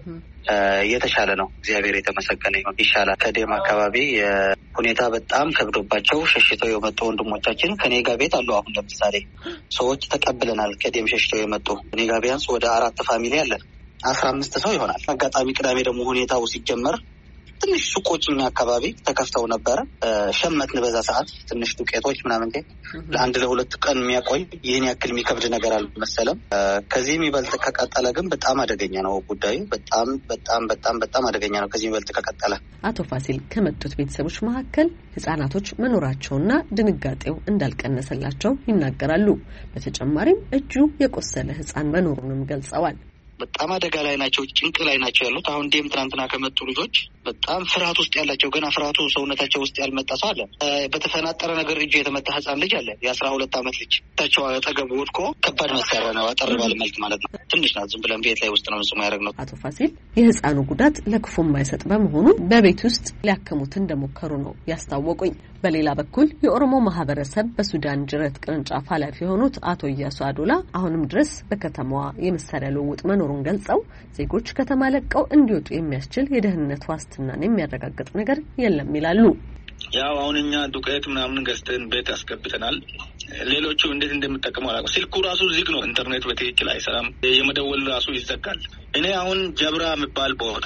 የተሻለ ነው። እግዚአብሔር የተመሰገነ ይሁን። ይሻላል። ከዴም አካባቢ ሁኔታ በጣም ከብዶባቸው ሸሽተው የመጡ ወንድሞቻችን ከኔ ጋር ቤት አሉ። አሁን ለምሳሌ ሰዎች ተቀብለናል። ከዴም ሸሽተው የመጡ እኔ ጋር ቢያንስ ወደ አራት ፋሚሊ አለ። አስራ አምስት ሰው ይሆናል። አጋጣሚ ቅዳሜ ደግሞ ሁኔታው ሲጀመር ትንሽ ሱቆችኛ አካባቢ ተከፍተው ነበር። ሸመትን በዛ ሰዓት ትንሽ ዱቄቶች ምናምን ለአንድ ለሁለት ቀን የሚያቆይ ይህን ያክል የሚከብድ ነገር አልመሰለም። ከዚህ የሚበልጥ ከቀጠለ ግን በጣም አደገኛ ነው ጉዳዩ። በጣም በጣም በጣም በጣም አደገኛ ነው ከዚህ የሚበልጥ ከቀጠለ። አቶ ፋሲል ከመጡት ቤተሰቦች መካከል ህጻናቶች መኖራቸውና ድንጋጤው እንዳልቀነሰላቸው ይናገራሉ። በተጨማሪም እጁ የቆሰለ ህጻን መኖሩንም ገልጸዋል። በጣም አደጋ ላይ ናቸው፣ ጭንቅ ላይ ናቸው ያሉት። አሁን ዴም ትናንትና ከመጡ ልጆች በጣም ፍርሃት ውስጥ ያላቸው ገና ፍርሃቱ ሰውነታቸው ውስጥ ያልመጣ ሰው አለ። በተፈናጠረ ነገር እጁ የተመታ ህጻን ልጅ አለ። የአስራ ሁለት አመት ልጅ ታቸው አጠገቡ ወድቆ ከባድ መሳሪያ ነው አጠር ባለ መልክ ማለት ነው። ትንሽ ናት፣ ዝም ብለን ቤት ላይ ውስጥ ነው እንስማ ያደረግነው። አቶ ፋሲል የህጻኑ ጉዳት ለክፉ የማይሰጥ በመሆኑ በቤት ውስጥ ሊያከሙት እንደሞከሩ ነው ያስታወቁኝ። በሌላ በኩል የኦሮሞ ማህበረሰብ በሱዳን ጅረት ቅርንጫፍ ኃላፊ የሆኑት አቶ ኢያሱ አዶላ አሁንም ድረስ በከተማዋ የመሳሪያ ልውውጥ መኖሩን ገልጸው ዜጎች ከተማ ለቀው እንዲወጡ የሚያስችል የደህንነት ዋስትናን የሚያረጋግጥ ነገር የለም ይላሉ። ያው አሁን እኛ ዱቄት ምናምን ገዝተን ቤት አስገብተናል። ሌሎቹ እንዴት እንደምጠቀሙ አላውቅም። ስልኩ ራሱ ዝግ ነው። ኢንተርኔት በትክክል አይሰራም። የመደወል ራሱ ይዘጋል። እኔ አሁን ጀብራ የሚባል ቦታ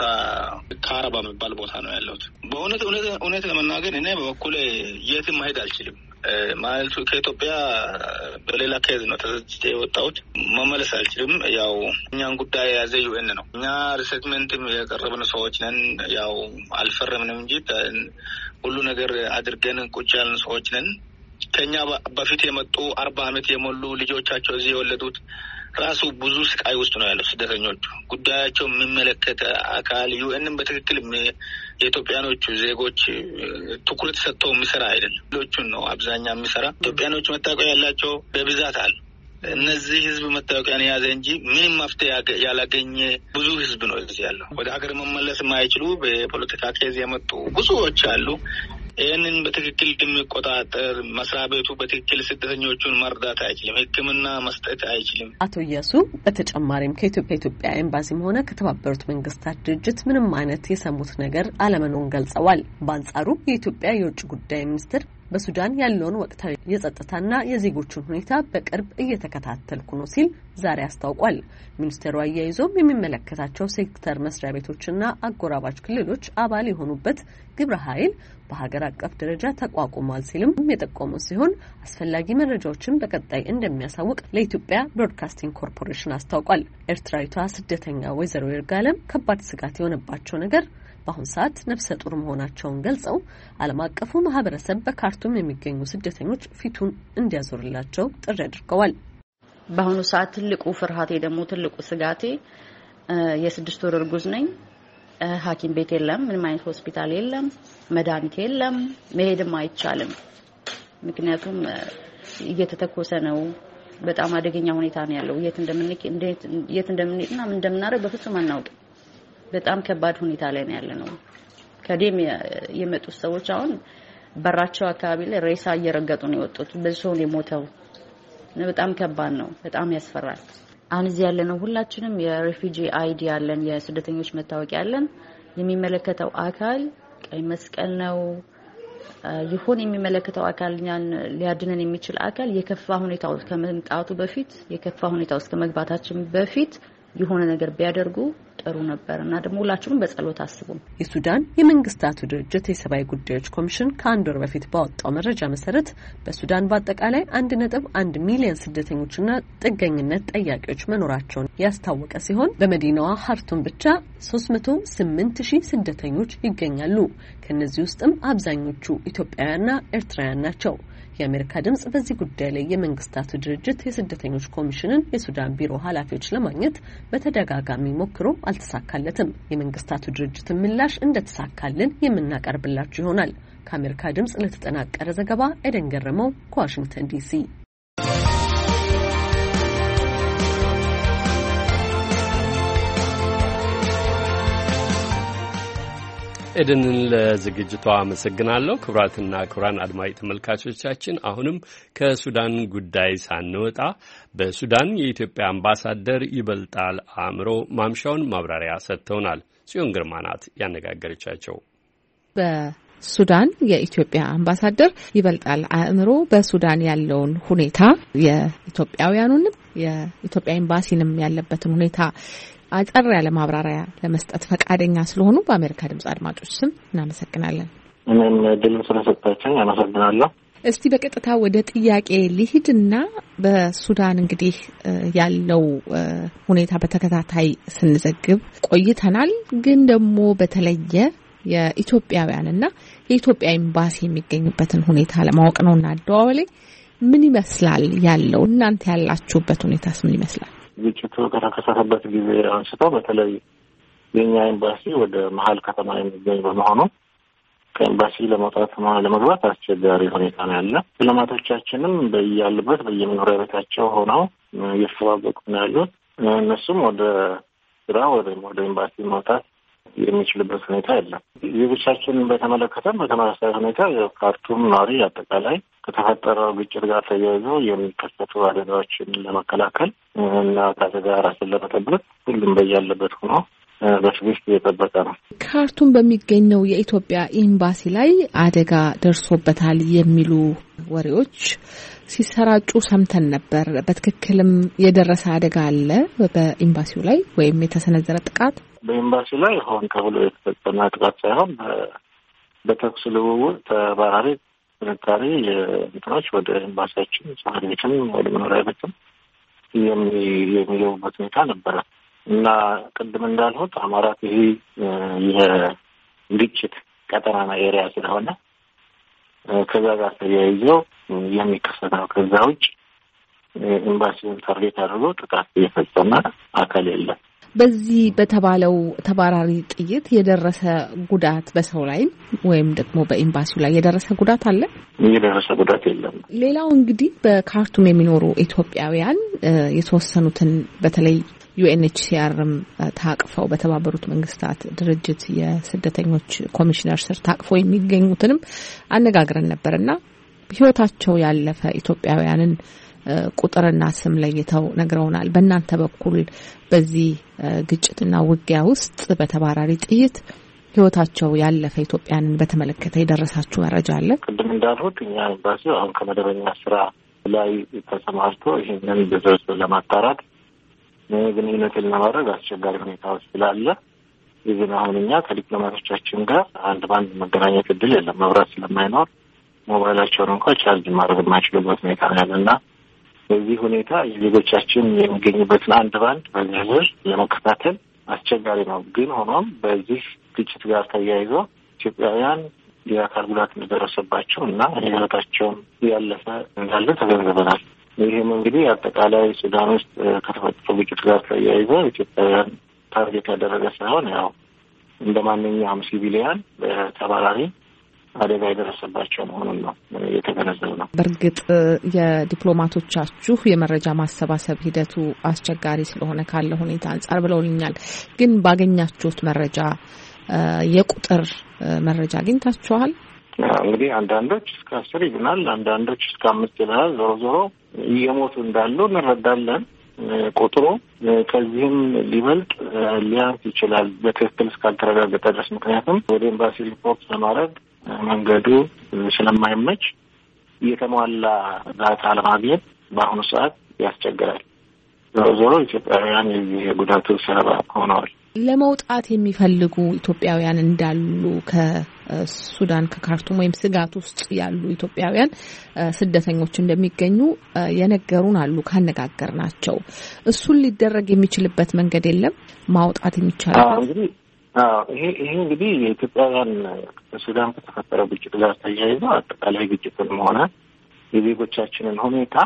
ካረባ የሚባል ቦታ ነው ያለሁት። በእውነት እውነት ለመናገር እኔ በበኩሌ የትም መሄድ አልችልም። ማለት ከኢትዮጵያ በሌላ ኬዝ ነው ተዘጅቼ የወጣሁት። መመለስ አልችልም። ያው እኛን ጉዳይ የያዘ ዩኤን ነው። እኛ ሪሴትመንትም የቀረብን ሰዎች ነን። ያው አልፈረምንም እንጂ ሁሉ ነገር አድርገን ቁጭ ያልን ሰዎች ነን። ከኛ በፊት የመጡ አርባ አመት የሞሉ ልጆቻቸው እዚህ የወለዱት ራሱ ብዙ ስቃይ ውስጥ ነው ያለው ስደተኞቹ። ጉዳያቸው የሚመለከተ አካል ዩኤንም በትክክል የኢትዮጵያኖቹ ዜጎች ትኩረት ሰጥተው የሚሰራ አይደለም። ሌሎቹን ነው አብዛኛው የሚሰራ። ኢትዮጵያኖቹ መታወቂያ ያላቸው በብዛት አሉ። እነዚህ ህዝብ መታወቂያን የያዘ እንጂ ምንም መፍትሄ ያላገኘ ብዙ ህዝብ ነው እዚህ ያለው። ወደ ሀገር መመለስ የማይችሉ በፖለቲካ ኬዝ የመጡ ብዙዎች አሉ። ይህንን በትክክል የሚቆጣጠር መስሪያ ቤቱ በትክክል ስደተኞቹን መርዳት አይችልም፣ ሕክምና መስጠት አይችልም። አቶ ኢያሱ በተጨማሪም ከኢትዮጵያ ኢትዮጵያ ኤምባሲም ሆነ ከተባበሩት መንግስታት ድርጅት ምንም አይነት የሰሙት ነገር አለመኖሩን ገልጸዋል። በአንጻሩ የኢትዮጵያ የውጭ ጉዳይ ሚኒስትር በሱዳን ያለውን ወቅታዊ የጸጥታና የዜጎችን ሁኔታ በቅርብ እየተከታተልኩ ነው ሲል ዛሬ አስታውቋል። ሚኒስቴሩ አያይዞም የሚመለከታቸው ሴክተር መስሪያ ቤቶችና አጎራባች ክልሎች አባል የሆኑበት ግብረ ኃይል በሀገር አቀፍ ደረጃ ተቋቁሟል ሲልም የጠቆሙ ሲሆን አስፈላጊ መረጃዎችን በቀጣይ እንደሚያሳውቅ ለኢትዮጵያ ብሮድካስቲንግ ኮርፖሬሽን አስታውቋል። ኤርትራዊቷ ስደተኛ ወይዘሮ ይርጋለም ከባድ ስጋት የሆነባቸው ነገር በአሁን ሰዓት ነፍሰ ጡር መሆናቸውን ገልጸው ዓለም አቀፉ ማህበረሰብ በካርቱም የሚገኙ ስደተኞች ፊቱን እንዲያዞርላቸው ጥሪ አድርገዋል። በአሁኑ ሰዓት ትልቁ ፍርሃቴ ደግሞ ትልቁ ስጋቴ የስድስት ወር እርጉዝ ነኝ። ሐኪም ቤት የለም፣ ምንም አይነት ሆስፒታል የለም፣ መድኃኒት የለም፣ መሄድም አይቻልም። ምክንያቱም እየተተኮሰ ነው። በጣም አደገኛ ሁኔታ ነው ያለው። የት እንደምንክ እንዴት የት እንደምንሄድና ምን እንደምናደርግ በፍጹም አናውቅም። በጣም ከባድ ሁኔታ ላይ ነው ያለነው። ከደም የመጡ ሰዎች አሁን በራቸው አካባቢ ላይ ሬሳ እየረገጡ ነው የወጡት። ብዙ ሰው ነው የሞተው። በጣም ከባድ ነው። በጣም ያስፈራል። አሁን እዚህ ያለነው ሁላችንም የሬፊጂ አይዲ ያለን የስደተኞች መታወቂያ ያለን የሚመለከተው አካል ቀይ መስቀል ነው ይሁን የሚመለከተው አካል ያን ሊያድነን የሚችል አካል የከፋ ሁኔታው ከመምጣቱ በፊት የከፋ ሁኔታው እስከ መግባታችን በፊት የሆነ ነገር ቢያደርጉ ጥሩ ነበር እና ደግሞ ሁላችሁም በጸሎት አስቡ። የሱዳን የመንግስታቱ ድርጅት የሰብአዊ ጉዳዮች ኮሚሽን ከአንድ ወር በፊት ባወጣው መረጃ መሰረት በሱዳን በአጠቃላይ አንድ ነጥብ አንድ ሚሊዮን ስደተኞችና ጥገኝነት ጠያቂዎች መኖራቸውን ያስታወቀ ሲሆን በመዲናዋ ካርቱም ብቻ ሶስት መቶ ስምንት ሺህ ስደተኞች ይገኛሉ። ከነዚህ ውስጥም አብዛኞቹ ኢትዮጵያውያንና ኤርትራውያን ናቸው። የአሜሪካ ድምጽ በዚህ ጉዳይ ላይ የመንግስታቱ ድርጅት የስደተኞች ኮሚሽንን የሱዳን ቢሮ ኃላፊዎች ለማግኘት በተደጋጋሚ ሞክሮ አልተሳካለትም። የመንግስታቱ ድርጅት ምላሽ እንደተሳካልን የምናቀርብላችሁ ይሆናል። ከአሜሪካ ድምጽ ለተጠናቀረ ዘገባ ኤደን ገረመው ከዋሽንግተን ዲሲ። ኤደንን ለዝግጅቷ አመሰግናለሁ። ክቡራትና ክቡራን አድማጭ ተመልካቾቻችን አሁንም ከሱዳን ጉዳይ ሳንወጣ በሱዳን የኢትዮጵያ አምባሳደር ይበልጣል አእምሮ ማምሻውን ማብራሪያ ሰጥተውናል። ጽዮን ግርማ ናት ያነጋገረቻቸው። በሱዳን የኢትዮጵያ አምባሳደር ይበልጣል አእምሮ በሱዳን ያለውን ሁኔታ የኢትዮጵያውያኑንም የኢትዮጵያ ኤምባሲንም ያለበትን ሁኔታ አጠር ያለ ማብራሪያ ለመስጠት ፈቃደኛ ስለሆኑ በአሜሪካ ድምጽ አድማጮች ስም እናመሰግናለን። እኔም ድልን ስለሰጣችሁ አመሰግናለሁ። እስቲ በቀጥታ ወደ ጥያቄ ሊሂድና በሱዳን እንግዲህ ያለው ሁኔታ በተከታታይ ስንዘግብ ቆይተናል። ግን ደግሞ በተለየ የኢትዮጵያውያንና የኢትዮጵያ ኤምባሲ የሚገኙበትን ሁኔታ ለማወቅ ነውና አደዋወሌ ምን ይመስላል ያለው? እናንተ ያላችሁበት ሁኔታስ ምን ይመስላል? ግጭቱ ከተከሰተበት ጊዜ አንስቶ በተለይ የኛ ኤምባሲ ወደ መሀል ከተማ የሚገኝ በመሆኑ ከኤምባሲ ለመውጣት እና ለመግባት አስቸጋሪ ሁኔታ ነው ያለ። ዲፕሎማቶቻችንም በያሉበት በየመኖሪያ ቤታቸው ሆነው እየተጠባበቁ ነው ያሉት። እነሱም ወደ ስራ ወደ ወደ ኤምባሲ መውጣት የሚችልበት ሁኔታ የለም። ዜጎቻችንን በተመለከተም በተመሳሳይ ሁኔታ የካርቱም ነዋሪ አጠቃላይ ከተፈጠረው ግጭት ጋር ተያይዞ የሚከሰቱ አደጋዎችን ለመከላከል እና ከአደጋ ራስን ለመጠበቅ ሁሉም በያለበት ሆኖ በትዕግስት እየጠበቀ ነው። ካርቱም በሚገኘው የኢትዮጵያ ኤምባሲ ላይ አደጋ ደርሶበታል የሚሉ ወሬዎች ሲሰራጩ ሰምተን ነበር። በትክክልም የደረሰ አደጋ አለ በኤምባሲው ላይ ወይም የተሰነዘረ ጥቃት? በኤምባሲው ላይ ሆን ተብሎ የተፈጸመ ጥቃት ሳይሆን በተኩስ ልውውጥ ተባራሪ ጥንካሬ የእንትኖች ወደ ኤምባሲያችን ጽሕፈት ቤትም ወደ መኖሪያ ቤትም የሚገቡበት ሁኔታ ነበረ እና ቅድም እንዳልሁት አማራት ይሄ የግጭት ቀጠናና ኤሪያ ስለሆነ ከዛ ጋር ተያይዞ የሚከሰተው ከዛ ውጭ ኤምባሲውን ታርጌት አድርጎ ጥቃት የፈጸመ አካል የለም። በዚህ በተባለው ተባራሪ ጥይት የደረሰ ጉዳት በሰው ላይ ወይም ደግሞ በኤምባሲው ላይ የደረሰ ጉዳት አለ? የደረሰ ጉዳት የለም። ሌላው እንግዲህ በካርቱም የሚኖሩ ኢትዮጵያውያን የተወሰኑትን በተለይ ዩኤንኤችሲአርም ታቅፈው በተባበሩት መንግስታት ድርጅት የስደተኞች ኮሚሽነር ስር ታቅፈው የሚገኙትንም አነጋግረን ነበርና ህይወታቸው ያለፈ ኢትዮጵያውያንን ቁጥርና ስም ለይተው ነግረውናል። በእናንተ በኩል በዚህ ግጭትና ውጊያ ውስጥ በተባራሪ ጥይት ህይወታቸው ያለፈ ኢትዮጵያንን በተመለከተ የደረሳችሁ መረጃ አለ? ቅድም እንዳልሁት እኛ ኤምባሲው አሁን ከመደበኛ ስራ ላይ ተሰማርቶ ይህንን በዝርዝር ለማጣራት ግንኙነትን ለማድረግ አስቸጋሪ ሁኔታዎች ስላለ ይህን አሁን እኛ ከዲፕሎማቶቻችን ጋር አንድ ባንድ መገናኘት እድል የለም። መብራት ስለማይኖር ሞባይላቸውን እንኳን ቻርጅ ማድረግ የማይችሉበት ሁኔታ ነው ያለና በዚህ ሁኔታ የዜጎቻችን የሚገኙበትን አንድ ባንድ በዝርዝር ለመከታተል አስቸጋሪ ነው። ግን ሆኖም በዚህ ግጭት ጋር ተያይዞ ኢትዮጵያውያን የአካል ጉዳት እንደደረሰባቸው እና ህይወታቸውን ያለፈ እንዳለ ተገንዝበናል። ይህም እንግዲህ አጠቃላይ ሱዳን ውስጥ ከተፈጠረው ግጭት ጋር ተያይዞ ኢትዮጵያውያን ታርጌት ያደረገ ሳይሆን ያው እንደ ማንኛውም ሲቪሊያን ተባራሪ አደጋ የደረሰባቸው መሆኑን ነው የተገነዘብ ነው። በእርግጥ የዲፕሎማቶቻችሁ የመረጃ ማሰባሰብ ሂደቱ አስቸጋሪ ስለሆነ ካለ ሁኔታ አንጻር ብለውልኛል። ግን ባገኛችሁት መረጃ የቁጥር መረጃ አግኝታችኋል? እንግዲህ አንዳንዶች እስከ አስር ይሆናል፣ አንዳንዶች እስከ አምስት ይሆናል። ዞሮ ዞሮ እየሞቱ እንዳሉ እንረዳለን። ቁጥሩ ከዚህም ሊበልጥ ሊያንስ ይችላል በትክክል እስካልተረጋገጠ ድረስ። ምክንያቱም ወደ ኤምባሲ ሪፖርት ለማድረግ መንገዱ ስለማይመች የተሟላ ዳታ ለማግኘት በአሁኑ ሰዓት ያስቸግራል። ዞሮ ዞሮ ኢትዮጵያውያን የዚህ የጉዳቱ ሰለባ ሆነዋል። ለመውጣት የሚፈልጉ ኢትዮጵያውያን እንዳሉ ከሱዳን ከካርቱም ወይም ስጋት ውስጥ ያሉ ኢትዮጵያውያን ስደተኞች እንደሚገኙ የነገሩን አሉ ካነጋገርናቸው። እሱን ሊደረግ የሚችልበት መንገድ የለም ማውጣት የሚቻልበት? እንግዲህ ይሄ ይሄ እንግዲህ የኢትዮጵያውያን በሱዳን ከተፈጠረው ግጭት ጋር ተያይዞ አጠቃላይ ግጭትንም ሆነ የዜጎቻችንን ሁኔታ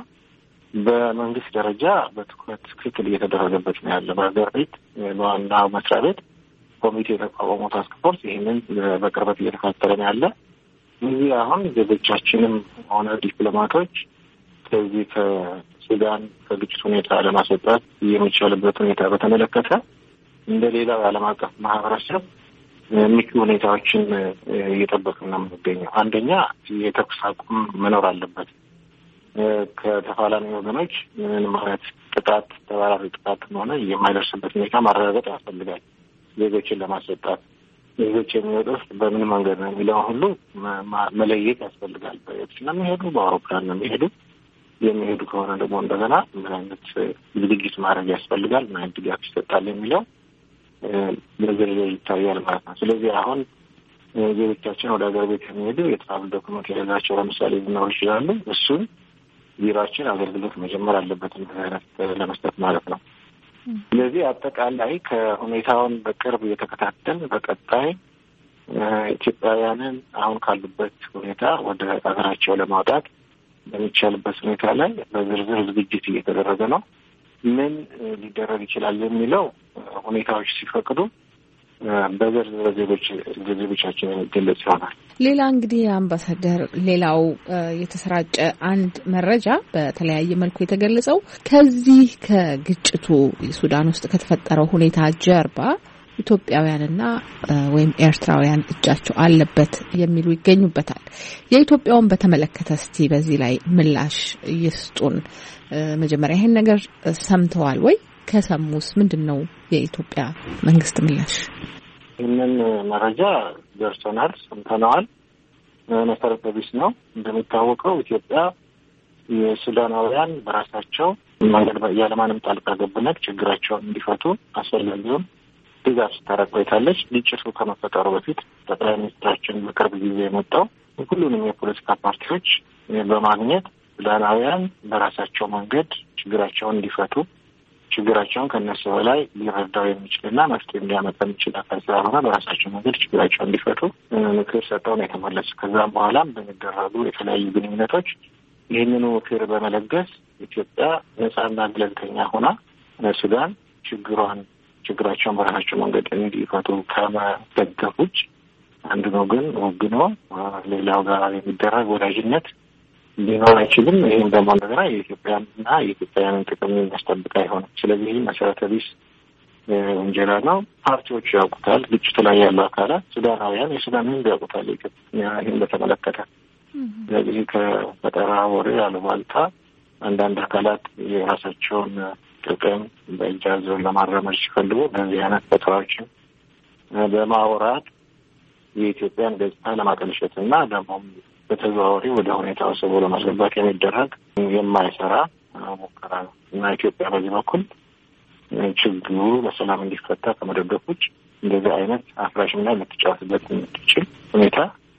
በመንግስት ደረጃ በትኩረት ክትትል እየተደረገበት ነው ያለ። በሀገር ቤት በዋናው መስሪያ ቤት ኮሚቴ የተቋቋመው ታስክ ፎርስ ይህንን በቅርበት እየተከታተለ ነው ያለ። እዚህ አሁን ዜጎቻችንም ሆነ ዲፕሎማቶች ከዚህ ከሱዳን ከግጭት ሁኔታ ለማስወጣት የሚቻልበት ሁኔታ በተመለከተ እንደ ሌላው የዓለም አቀፍ ማህበረሰብ ምቹ ሁኔታዎችን እየጠበቅን ነው የምንገኘው። አንደኛ የተኩስ አቁም መኖር አለበት። ከተፋላሚ ወገኖች ምንም አይነት ጥቃት ተባራሪ ጥቃት ሆነ የማይደርስበት ሁኔታ ማረጋገጥ ያስፈልጋል። ዜጎችን ለማስወጣት ዜጎች የሚወጡት በምን መንገድ ነው የሚለውን ሁሉ መለየት ያስፈልጋል። በየብስ ነው የሚሄዱ፣ በአውሮፕላን ነው የሚሄዱ። የሚሄዱ ከሆነ ደግሞ እንደገና ምን አይነት ዝግጅት ማድረግ ያስፈልጋል፣ ምን አይነት ድጋፍ ይሰጣል የሚለው በዝርዝር ይታያል ማለት ነው። ስለዚህ አሁን ዜጎቻችን ወደ ሀገር ቤት የሚሄዱ የትራቭል ዶክመንት የሌላቸው ለምሳሌ ሊኖሩ ይችላሉ። እሱን ቢሯችን አገልግሎት መጀመር አለበት አይነት ለመስጠት ማለት ነው። ስለዚህ አጠቃላይ ከሁኔታውን በቅርብ እየተከታተል በቀጣይ ኢትዮጵያውያንን አሁን ካሉበት ሁኔታ ወደ ሀገራቸው ለማውጣት በሚቻልበት ሁኔታ ላይ በዝርዝር ዝግጅት እየተደረገ ነው። ምን ሊደረግ ይችላል የሚለው ሁኔታዎች ሲፈቅዱ በዝርዝር ዜጎች ዜጎቻችን የሚገለጽ ይሆናል። ሌላ እንግዲህ አምባሳደር፣ ሌላው የተሰራጨ አንድ መረጃ በተለያየ መልኩ የተገለጸው ከዚህ ከግጭቱ ሱዳን ውስጥ ከተፈጠረው ሁኔታ ጀርባ ኢትዮጵያውያንና ወይም ኤርትራውያን እጃቸው አለበት የሚሉ ይገኙበታል። የኢትዮጵያውን በተመለከተ እስቲ በዚህ ላይ ምላሽ ይስጡን። መጀመሪያ ይሄን ነገር ሰምተዋል ወይ? ከሰሙስ ምንድነው የኢትዮጵያ መንግስት ምላሽ? ይህንን መረጃ ደርሶናል፣ ሰምተናል። መሰረተ ቢስ ነው። እንደሚታወቀው ኢትዮጵያ የሱዳናውያን በራሳቸው መንገድ ያለማንም ጣልቃ ገብነት ችግራቸውን እንዲፈቱ አስፈላጊውን ድጋፍ ስታደርግ ቆይታለች። ግጭቱ ከመፈጠሩ በፊት ጠቅላይ ሚኒስትራችን በቅርብ ጊዜ የመጣው ሁሉንም የፖለቲካ ፓርቲዎች በማግኘት ሱዳናውያን በራሳቸው መንገድ ችግራቸውን እንዲፈቱ ችግራቸውን ከነሱ በላይ ሊረዳው የሚችልና መፍትሄ እንዲያመጣ የሚችል አካል ስለሆነ በራሳቸው መንገድ ችግራቸውን እንዲፈቱ ምክር ሰጠው ነው የተመለሱ። ከዛም በኋላም በሚደረጉ የተለያዩ ግንኙነቶች ይህንኑ ምክር በመለገስ ኢትዮጵያ ነጻና ገለልተኛ ሆና ሱዳን ችግሯን ችግራቸውን በራሳቸው መንገድ እንዲፈቱ ከመደገፍ ውጭ አንድ ነው ግን ወግኖ ሌላው ጋር የሚደረግ ወዳጅነት ሊኖር አይችልም። ይህም ደግሞ እንደገና የኢትዮጵያንና የኢትዮጵያውያንን ጥቅም የሚያስጠብቅ አይሆንም። ስለዚህ መሰረተ ቢስ ወንጀላ ነው። ፓርቲዎቹ ያውቁታል። ግጭቱ ላይ ያሉ አካላት ሱዳናውያን የሱዳን ሕዝብ ያውቁታል። ይህን በተመለከተ ስለዚህ ከፈጠራ ወሬ አሉባልታ አንዳንድ አካላት የራሳቸውን ጥቅም በእጅ አዙር ለማራመድ ሲፈልጉ በዚህ አይነት ፈጠራዎችን በማውራት የኢትዮጵያን ገጽታ ለማጠልሸትና ደግሞ በተዘዋዋሪ ወደ ሁኔታው ሰው ለማስገባት የሚደረግ የማይሰራ ሙከራ ነው እና ኢትዮጵያ በዚህ በኩል ችግሩ በሰላም እንዲፈታ ከመደገፍ ውጭ እንደዚህ አይነት አፍራሽና ልትጫወትበት የምትችል ሁኔታ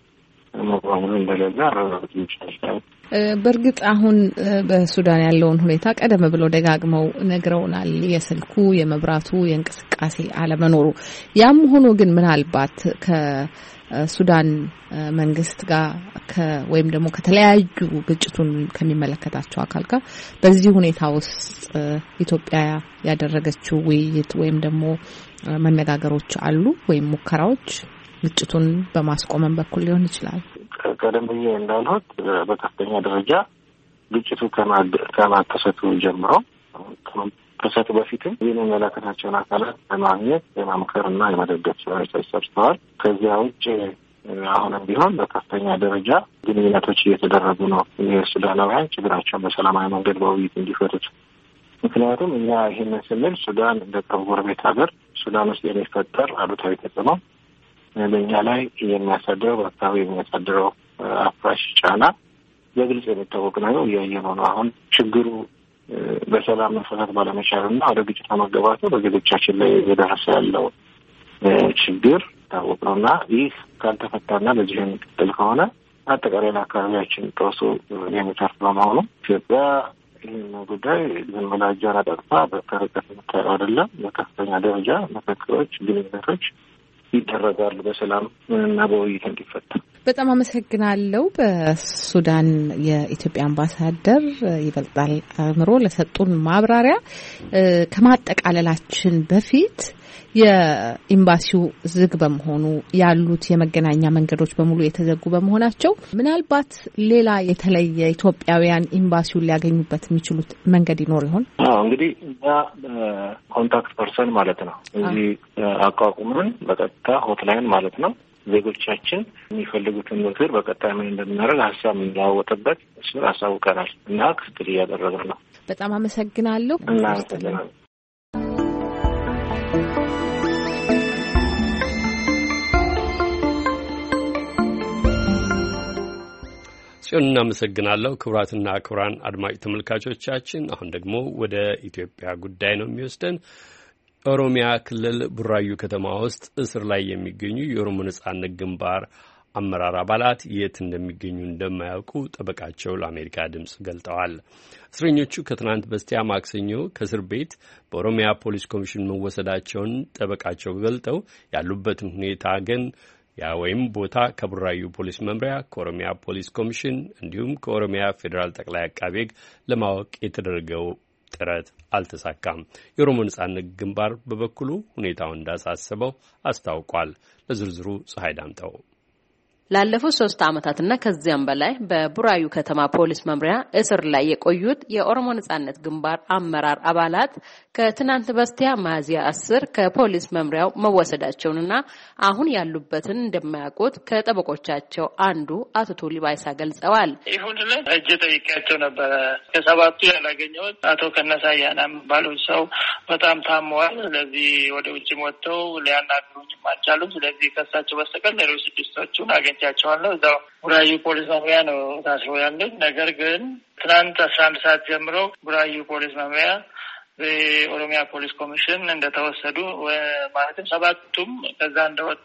ሙሉ እንደሌለ አረጋግጥ ይችላል። በእርግጥ አሁን በሱዳን ያለውን ሁኔታ ቀደም ብለው ደጋግመው ነግረውናል። የስልኩ፣ የመብራቱ፣ የእንቅስቃሴ አለመኖሩ። ያም ሆኖ ግን ምናልባት ከሱዳን መንግስት ጋር ወይም ደግሞ ከተለያዩ ግጭቱን ከሚመለከታቸው አካል ጋር በዚህ ሁኔታ ውስጥ ኢትዮጵያ ያደረገችው ውይይት ወይም ደግሞ መነጋገሮች አሉ ወይም ሙከራዎች ግጭቱን በማስቆመን በኩል ሊሆን ይችላል። ቀደም ብዬ እንዳልሁት በከፍተኛ ደረጃ ግጭቱ ከማከሰቱ ጀምሮ ከሰቱ በፊትም የሚመለከታቸውን አካላት በማግኘት የማምከርና የመደገፍ ስራዎች ተሰርተዋል። ከዚያ ውጭ አሁንም ቢሆን በከፍተኛ ደረጃ ግንኙነቶች እየተደረጉ ነው። የሱዳናውያን ችግራቸውን በሰላማዊ መንገድ በውይይት እንዲፈቱት። ምክንያቱም እኛ ይህንን ስንል ሱዳን እንደ ቅርብ ጎረቤት ሀገር ሱዳን ውስጥ የሚፈጠር አሉታዊ ተጽዕኖ በእኛ ላይ የሚያሳድረው በአካባቢ የሚያሳድረው አፍራሽ ጫና በግልጽ የሚታወቅ ነው። እያየነው ነው። አሁን ችግሩ በሰላም መፈታት ባለመቻልና ወደ ግጭት መገባቱ በዜጎቻችን ላይ የደረሰ ያለው ችግር ታወቅ ነው እና ይህ ካልተፈታና በዚህ የሚቀጥል ከሆነ አጠቃላይ ለአካባቢያችን ጠውሶ የሚተርፍ በመሆኑ ኢትዮጵያ ይህን ጉዳይ ዝም ብላ እጇን አጣጥፋ በከርቀት የምታየው አይደለም። በከፍተኛ ደረጃ ምክክሮች፣ ግንኙነቶች ይደረጋሉ በሰላም እና በውይይት እንዲፈታ። በጣም አመሰግናለሁ። በሱዳን የኢትዮጵያ አምባሳደር ይበልጣል አእምሮ ለሰጡን ማብራሪያ። ከማጠቃለላችን በፊት የኤምባሲው ዝግ በመሆኑ ያሉት የመገናኛ መንገዶች በሙሉ የተዘጉ በመሆናቸው ምናልባት ሌላ የተለየ ኢትዮጵያውያን ኤምባሲውን ሊያገኙበት የሚችሉት መንገድ ይኖር ይሆን? አዎ እንግዲህ እኛ ኮንታክት ፐርሰን ማለት ነው እዚህ አቋቁመን በቀጥታ ሆትላይን ማለት ነው ዜጎቻችን የሚፈልጉትን ምክር በቀጣይ ምን እንደምናደርግ ሀሳብ የምንለዋወጥበት እሱ አሳውቀናል እና ክትትል እያደረግን ነው። በጣም አመሰግናለሁ። እናመሰግናለን። ጽዮን እናመሰግናለሁ። ክቡራትና ክቡራን አድማጭ ተመልካቾቻችን አሁን ደግሞ ወደ ኢትዮጵያ ጉዳይ ነው የሚወስደን። ኦሮሚያ ክልል ቡራዩ ከተማ ውስጥ እስር ላይ የሚገኙ የኦሮሞ ነጻነት ግንባር አመራር አባላት የት እንደሚገኙ እንደማያውቁ ጠበቃቸው ለአሜሪካ ድምጽ ገልጠዋል። እስረኞቹ ከትናንት በስቲያ ማክሰኞ ከእስር ቤት በኦሮሚያ ፖሊስ ኮሚሽን መወሰዳቸውን ጠበቃቸው ገልጠው ያሉበትን ሁኔታ ግን ያ ወይም ቦታ ከቡራዩ ፖሊስ መምሪያ ከኦሮሚያ ፖሊስ ኮሚሽን እንዲሁም ከኦሮሚያ ፌዴራል ጠቅላይ አቃቤ ሕግ ለማወቅ የተደረገው ጥረት አልተሳካም። የኦሮሞ ነጻነት ግንባር በበኩሉ ሁኔታውን እንዳሳሰበው አስታውቋል። ለዝርዝሩ ፀሐይ ዳምጠው ላለፉት ሶስት አመታትና ከዚያም በላይ በቡራዩ ከተማ ፖሊስ መምሪያ እስር ላይ የቆዩት የኦሮሞ ነጻነት ግንባር አመራር አባላት ከትናንት በስቲያ ሚያዝያ አስር ከፖሊስ መምሪያው መወሰዳቸውንና አሁን ያሉበትን እንደማያውቁት ከጠበቆቻቸው አንዱ አቶ ቱሊ ባይሳ ገልጸዋል። ይሁን ለምን እጅ ጠይቄያቸው ነበር። ከሰባቱ ያላገኘሁት አቶ ከነሳ ያናም ባለው ሰው በጣም ታመዋል። ስለዚህ ወደ ውጭ ወጥተው ሊያናግሩኝ አልቻሉም። ስለዚህ ከሳቸው በስተቀር ሌሎች ስድስቶቹን አገኝቻቸዋለሁ። እዛው ቡራዩ ፖሊስ መምሪያ ነው ታስረው ያሉት። ነገር ግን ትናንት አስራ አንድ ሰዓት ጀምሮ ቡራዩ ፖሊስ መምሪያ በኦሮሚያ ፖሊስ ኮሚሽን እንደተወሰዱ ማለትም ሰባቱም ከዛ እንደወጡ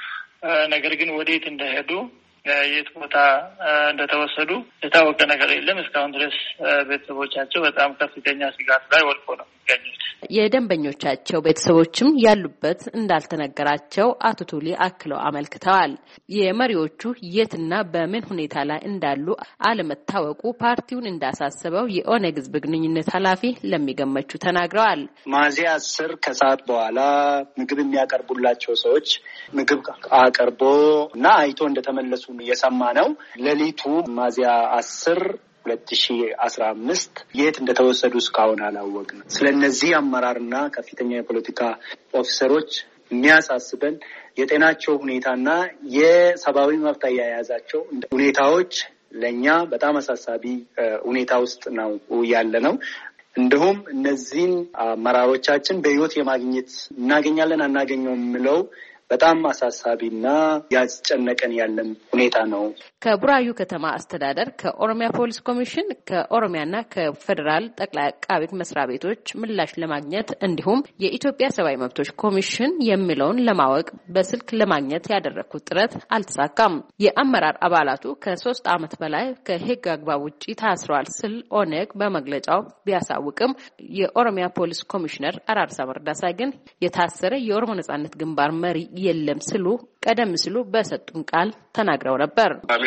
ነገር ግን ወዴት እንደሄዱ የት ቦታ እንደተወሰዱ የታወቀ ነገር የለም። እስካሁን ድረስ ቤተሰቦቻቸው በጣም ከፍተኛ ስጋት ላይ ወድቆ ነው የሚገኙት። የደንበኞቻቸው ቤተሰቦችም ያሉበት እንዳልተነገራቸው አቶ ቱሊ አክለው አመልክተዋል። የመሪዎቹ የትና በምን ሁኔታ ላይ እንዳሉ አለመታወቁ ፓርቲውን እንዳሳሰበው የኦነግ ሕዝብ ግንኙነት ኃላፊ ለሚገመቹ ተናግረዋል። ሚያዝያ አስር ከሰዓት በኋላ ምግብ የሚያቀርቡላቸው ሰዎች ምግብ አቀርቦ እና አይቶ እንደተመለሱ እየሰማ ነው። ሌሊቱ ሚያዝያ አስር ሁለት ሺህ አስራ አምስት የት እንደተወሰዱ እስካሁን አላወቅንም። ስለነዚህ አመራርና ከፍተኛ የፖለቲካ ኦፊሰሮች የሚያሳስበን የጤናቸው ሁኔታና የሰብአዊ መብት አያያዛቸው ሁኔታዎች ለኛ በጣም አሳሳቢ ሁኔታ ውስጥ ነው ያለ ነው። እንዲሁም እነዚህን አመራሮቻችን በህይወት የማግኘት እናገኛለን አናገኘውም የሚለው በጣም አሳሳቢና ያስጨነቀን ያለን ሁኔታ ነው። ከቡራዩ ከተማ አስተዳደር፣ ከኦሮሚያ ፖሊስ ኮሚሽን፣ ከኦሮሚያና ከፌዴራል ጠቅላይ አቃቤ መስሪያ ቤቶች ምላሽ ለማግኘት እንዲሁም የኢትዮጵያ ሰብአዊ መብቶች ኮሚሽን የሚለውን ለማወቅ በስልክ ለማግኘት ያደረኩት ጥረት አልተሳካም። የአመራር አባላቱ ከሶስት ዓመት በላይ ከህግ አግባብ ውጪ ታስረዋል ስል ኦነግ በመግለጫው ቢያሳውቅም የኦሮሚያ ፖሊስ ኮሚሽነር አራርሳ መርዳሳ ግን የታሰረ የኦሮሞ ነጻነት ግንባር መሪ የለም ስሉ ቀደም ሲሉ በሰጡን ቃል ተናግረው ነበር።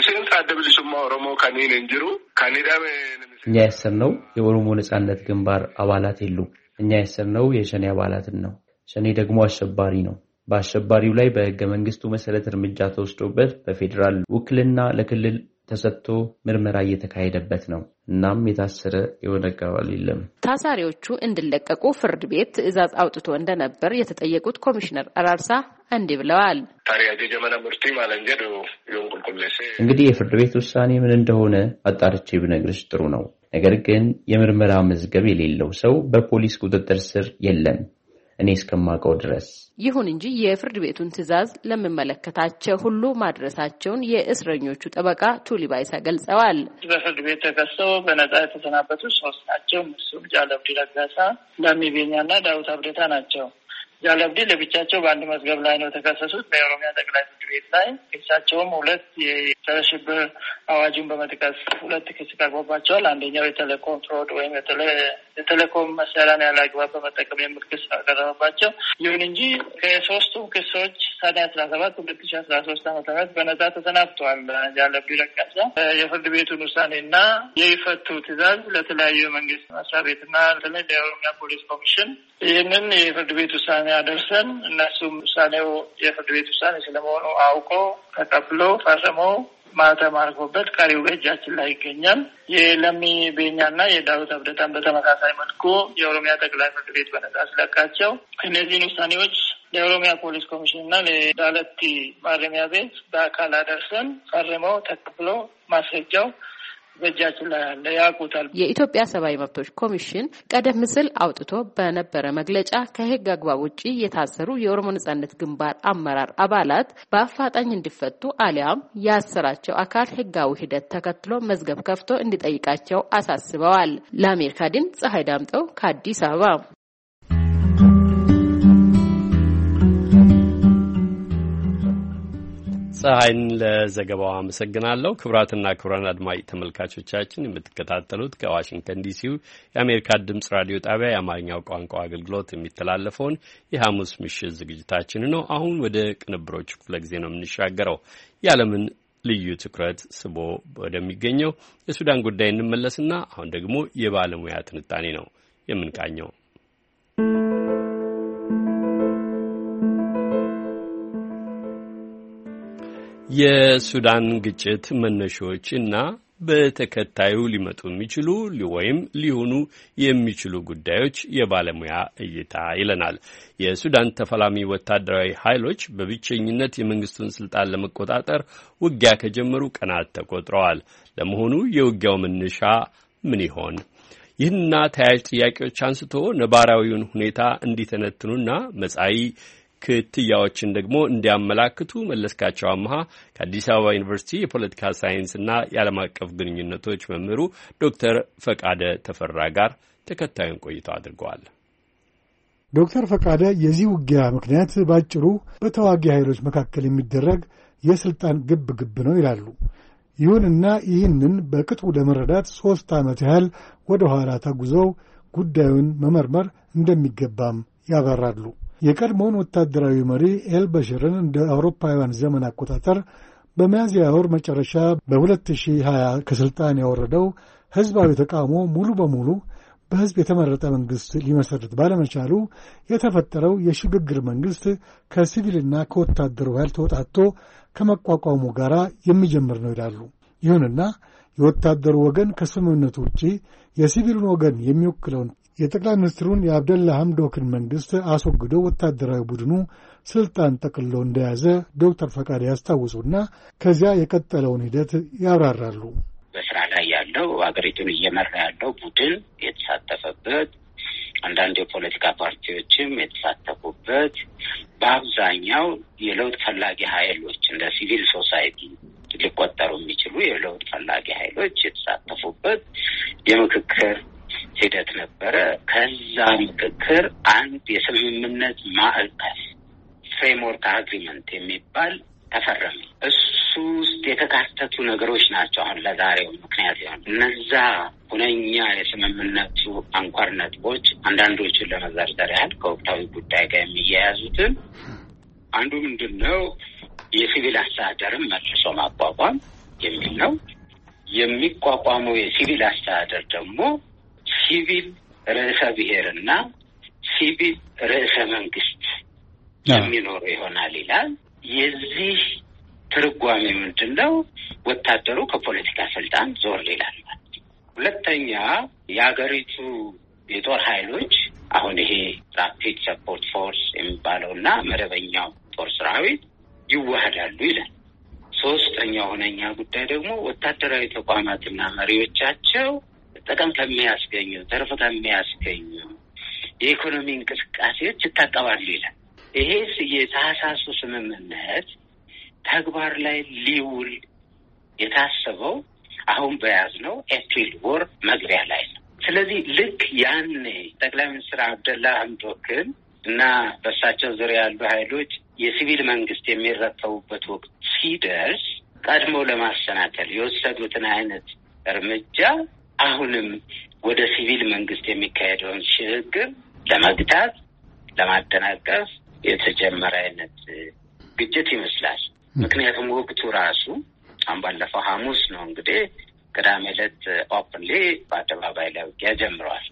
እኛ ያሰርነው የኦሮሞ ነጻነት ግንባር አባላት የሉም። እኛ ያሰርነው የሸኔ አባላትን ነው። ሸኔ ደግሞ አሸባሪ ነው። በአሸባሪው ላይ በህገ መንግስቱ መሰረት እርምጃ ተወስዶበት በፌዴራል ውክልና ለክልል ተሰጥቶ ምርመራ እየተካሄደበት ነው። እናም የታሰረ የኦነግ አባል የለም። ታሳሪዎቹ እንዲለቀቁ ፍርድ ቤት ትዕዛዝ አውጥቶ እንደነበር የተጠየቁት ኮሚሽነር አራርሳ እንዲህ ብለዋል። እንግዲህ የፍርድ ቤት ውሳኔ ምን እንደሆነ አጣርቼ ብነግርሽ ጥሩ ነው። ነገር ግን የምርመራ መዝገብ የሌለው ሰው በፖሊስ ቁጥጥር ስር የለም እኔ እስከማውቀው ድረስ። ይሁን እንጂ የፍርድ ቤቱን ትዕዛዝ ለሚመለከታቸው ሁሉ ማድረሳቸውን የእስረኞቹ ጠበቃ ቱሊ ባይሳ ገልጸዋል። በፍርድ ቤት ተከሰው በነጻ የተሰናበቱ ሶስት ናቸው። እሱም ጃለብዲ ረጋሳ፣ ላሚቤኛና ዳዊት አብደታ ናቸው። ጃለብዲ ለብቻቸው በአንድ መዝገብ ላይ ነው የተከሰሱት በኦሮሚያ ጠቅላይ ፍርድ ቤት ላይ። ክሳቸውም ሁለት የጸረ ሽብር አዋጁን በመጥቀስ ሁለት ክስ ቀርቦባቸዋል። አንደኛው የቴሌኮም ፍሮድ ወይም የቴሌኮም መሳሪያን ያላግባብ በመጠቀም የሚል ክስ አቀረበባቸው። ይሁን እንጂ ከሶስቱ ክሶች ሰኔ አስራ ሰባት ሁለት ሺህ አስራ ሶስት ዓመተ ምህረት በነጻ ተሰናብተዋል። ጃለቢ ረጋሳ የፍርድ ቤቱን ውሳኔና የይፈቱ ትዕዛዝ ለተለያዩ መንግስት መስሪያ ቤትና ለኦሮሚያ ፖሊስ ኮሚሽን ይህንን የፍርድ ቤት ውሳኔ አደርሰን እነሱም ውሳኔው የፍርድ ቤት ውሳኔ ስለመሆኑ አውቆ ተቀብሎ ፈርሞ ማህተም አድርጎበት ቀሪው በእጃችን ላይ ይገኛል። የለሚ ቤኛና የዳዊት አብደታን በተመሳሳይ መልኩ የኦሮሚያ ጠቅላይ ፍርድ ቤት በነጻ ስለቃቸው እነዚህን ውሳኔዎች ለኦሮሚያ ፖሊስ ኮሚሽንና ለዳለቲ ማረሚያ ቤት በአካል አደርሰን ፈርመው ተቀብሎ ማስረጃው በእጃችን ላይ ያለ ያውቁታል። የኢትዮጵያ ሰብአዊ መብቶች ኮሚሽን ቀደም ሲል አውጥቶ በነበረ መግለጫ ከህግ አግባብ ውጪ የታሰሩ የኦሮሞ ነጻነት ግንባር አመራር አባላት በአፋጣኝ እንዲፈቱ አሊያም ያሰራቸው አካል ህጋዊ ሂደት ተከትሎ መዝገብ ከፍቶ እንዲጠይቃቸው አሳስበዋል። ለአሜሪካ ድምፅ ፀሐይ ዳምጠው ከአዲስ አበባ። ፀሐይን ለዘገባው አመሰግናለሁ። ክቡራትና ክቡራን አድማጭ ተመልካቾቻችን የምትከታተሉት ከዋሽንግተን ዲሲው የአሜሪካ ድምጽ ራዲዮ ጣቢያ የአማርኛው ቋንቋ አገልግሎት የሚተላለፈውን የሐሙስ ምሽት ዝግጅታችን ነው። አሁን ወደ ቅንብሮቹ ክፍለ ጊዜ ነው የምንሻገረው። የዓለምን ልዩ ትኩረት ስቦ ወደሚገኘው የሱዳን ጉዳይ እንመለስና አሁን ደግሞ የባለሙያ ትንታኔ ነው የምንቃኘው። የሱዳን ግጭት መነሾች እና በተከታዩ ሊመጡ የሚችሉ ወይም ሊሆኑ የሚችሉ ጉዳዮች የባለሙያ እይታ ይለናል። የሱዳን ተፋላሚ ወታደራዊ ኃይሎች በብቸኝነት የመንግስቱን ስልጣን ለመቆጣጠር ውጊያ ከጀመሩ ቀናት ተቆጥረዋል። ለመሆኑ የውጊያው መነሻ ምን ይሆን? ይህንና ተያያዥ ጥያቄዎች አንስቶ ነባራዊውን ሁኔታ እንዲተነትኑና መጻኢ ክትያዎችን ደግሞ እንዲያመላክቱ መለስካቸው አምሃ ከአዲስ አበባ ዩኒቨርሲቲ የፖለቲካ ሳይንስና የዓለም አቀፍ ግንኙነቶች መምህሩ ዶክተር ፈቃደ ተፈራ ጋር ተከታዩን ቆይታ አድርገዋል። ዶክተር ፈቃደ የዚህ ውጊያ ምክንያት ባጭሩ በተዋጊ ኃይሎች መካከል የሚደረግ የስልጣን ግብ ግብ ነው ይላሉ። ይሁንና ይህንን በቅጡ ለመረዳት ሶስት ዓመት ያህል ወደ ኋላ ተጉዘው ጉዳዩን መመርመር እንደሚገባም ያበራሉ። የቀድሞውን ወታደራዊ መሪ ኤልበሽርን እንደ አውሮፓውያን ዘመን አቆጣጠር በሚያዝያ ወር መጨረሻ በሁለት ሺህ ሀያ ከስልጣን ያወረደው ህዝባዊ ተቃውሞ ሙሉ በሙሉ በህዝብ የተመረጠ መንግስት ሊመሰርት ባለመቻሉ የተፈጠረው የሽግግር መንግስት ከሲቪልና ከወታደሩ ኃይል ተወጣጥቶ ከመቋቋሙ ጋር የሚጀምር ነው ይላሉ። ይሁንና የወታደሩ ወገን ከስምምነቱ ውጪ የሲቪሉን ወገን የሚወክለውን የጠቅላይ ሚኒስትሩን የአብደላ ሐምዶክን መንግስት አስወግዶ ወታደራዊ ቡድኑ ስልጣን ጠቅልሎ እንደያዘ ዶክተር ፈቃደ ያስታውሱና ከዚያ የቀጠለውን ሂደት ያብራራሉ። በስራ ላይ ያለው አገሪቱን እየመራ ያለው ቡድን የተሳተፈበት፣ አንዳንድ የፖለቲካ ፓርቲዎችም የተሳተፉበት፣ በአብዛኛው የለውጥ ፈላጊ ኃይሎች እንደ ሲቪል ሶሳይቲ ሊቆጠሩ የሚችሉ የለውጥ ፈላጊ ኃይሎች የተሳተፉበት የምክክር ሂደት ነበረ። ከዛ ምክክር አንድ የስምምነት ማዕቀፍ ፍሬምወርክ አግሪመንት የሚባል ተፈረመ። እሱ ውስጥ የተካተቱ ነገሮች ናቸው አሁን ለዛሬው ምክንያት ይሆን። እነዛ ሁነኛ የስምምነቱ አንኳር ነጥቦች አንዳንዶቹን ለመዘርዘር ያህል ከወቅታዊ ጉዳይ ጋር የሚያያዙትን አንዱ ምንድን ነው? የሲቪል አስተዳደርን መልሶ ማቋቋም የሚል ነው። የሚቋቋመው የሲቪል አስተዳደር ደግሞ ሲቪል ርዕሰ ብሔርና ሲቪል ርዕሰ መንግስት የሚኖረው ይሆናል ይላል። የዚህ ትርጓሜ ምንድን ነው? ወታደሩ ከፖለቲካ ስልጣን ዞር ይላል። ሁለተኛ የሀገሪቱ የጦር ኃይሎች አሁን ይሄ ራፒድ ሰፖርት ፎርስ የሚባለውና መደበኛው ጦር ሰራዊት ይዋሃዳሉ ይላል። ሶስተኛው ሁነኛ ጉዳይ ደግሞ ወታደራዊ ተቋማትና መሪዎቻቸው ጥቅም ከሚያስገኙ ትርፍ ከሚያስገኙ የኢኮኖሚ እንቅስቃሴዎች ይታቀባሉ ይላል። ይሄ የታህሳሱ ስምምነት ተግባር ላይ ሊውል የታሰበው አሁን በያዝነው ኤፕሪል ወር መግቢያ ላይ ነው። ስለዚህ ልክ ያኔ ጠቅላይ ሚኒስትር አብደላ ሐምዶክን እና በእሳቸው ዙሪያ ያሉ ኃይሎች የሲቪል መንግስት የሚረከቡበት ወቅት ሲደርስ ቀድሞ ለማሰናከል የወሰዱትን አይነት እርምጃ አሁንም ወደ ሲቪል መንግስት የሚካሄደውን ሽግግር ለመግታት ለማደናቀፍ የተጀመረ አይነት ግጭት ይመስላል። ምክንያቱም ወቅቱ ራሱ አሁን ባለፈው ሐሙስ ነው እንግዲህ ቅዳሜ ዕለት ኦፕንሊ በአደባባይ ላይ ውጊያ ጀምረዋል።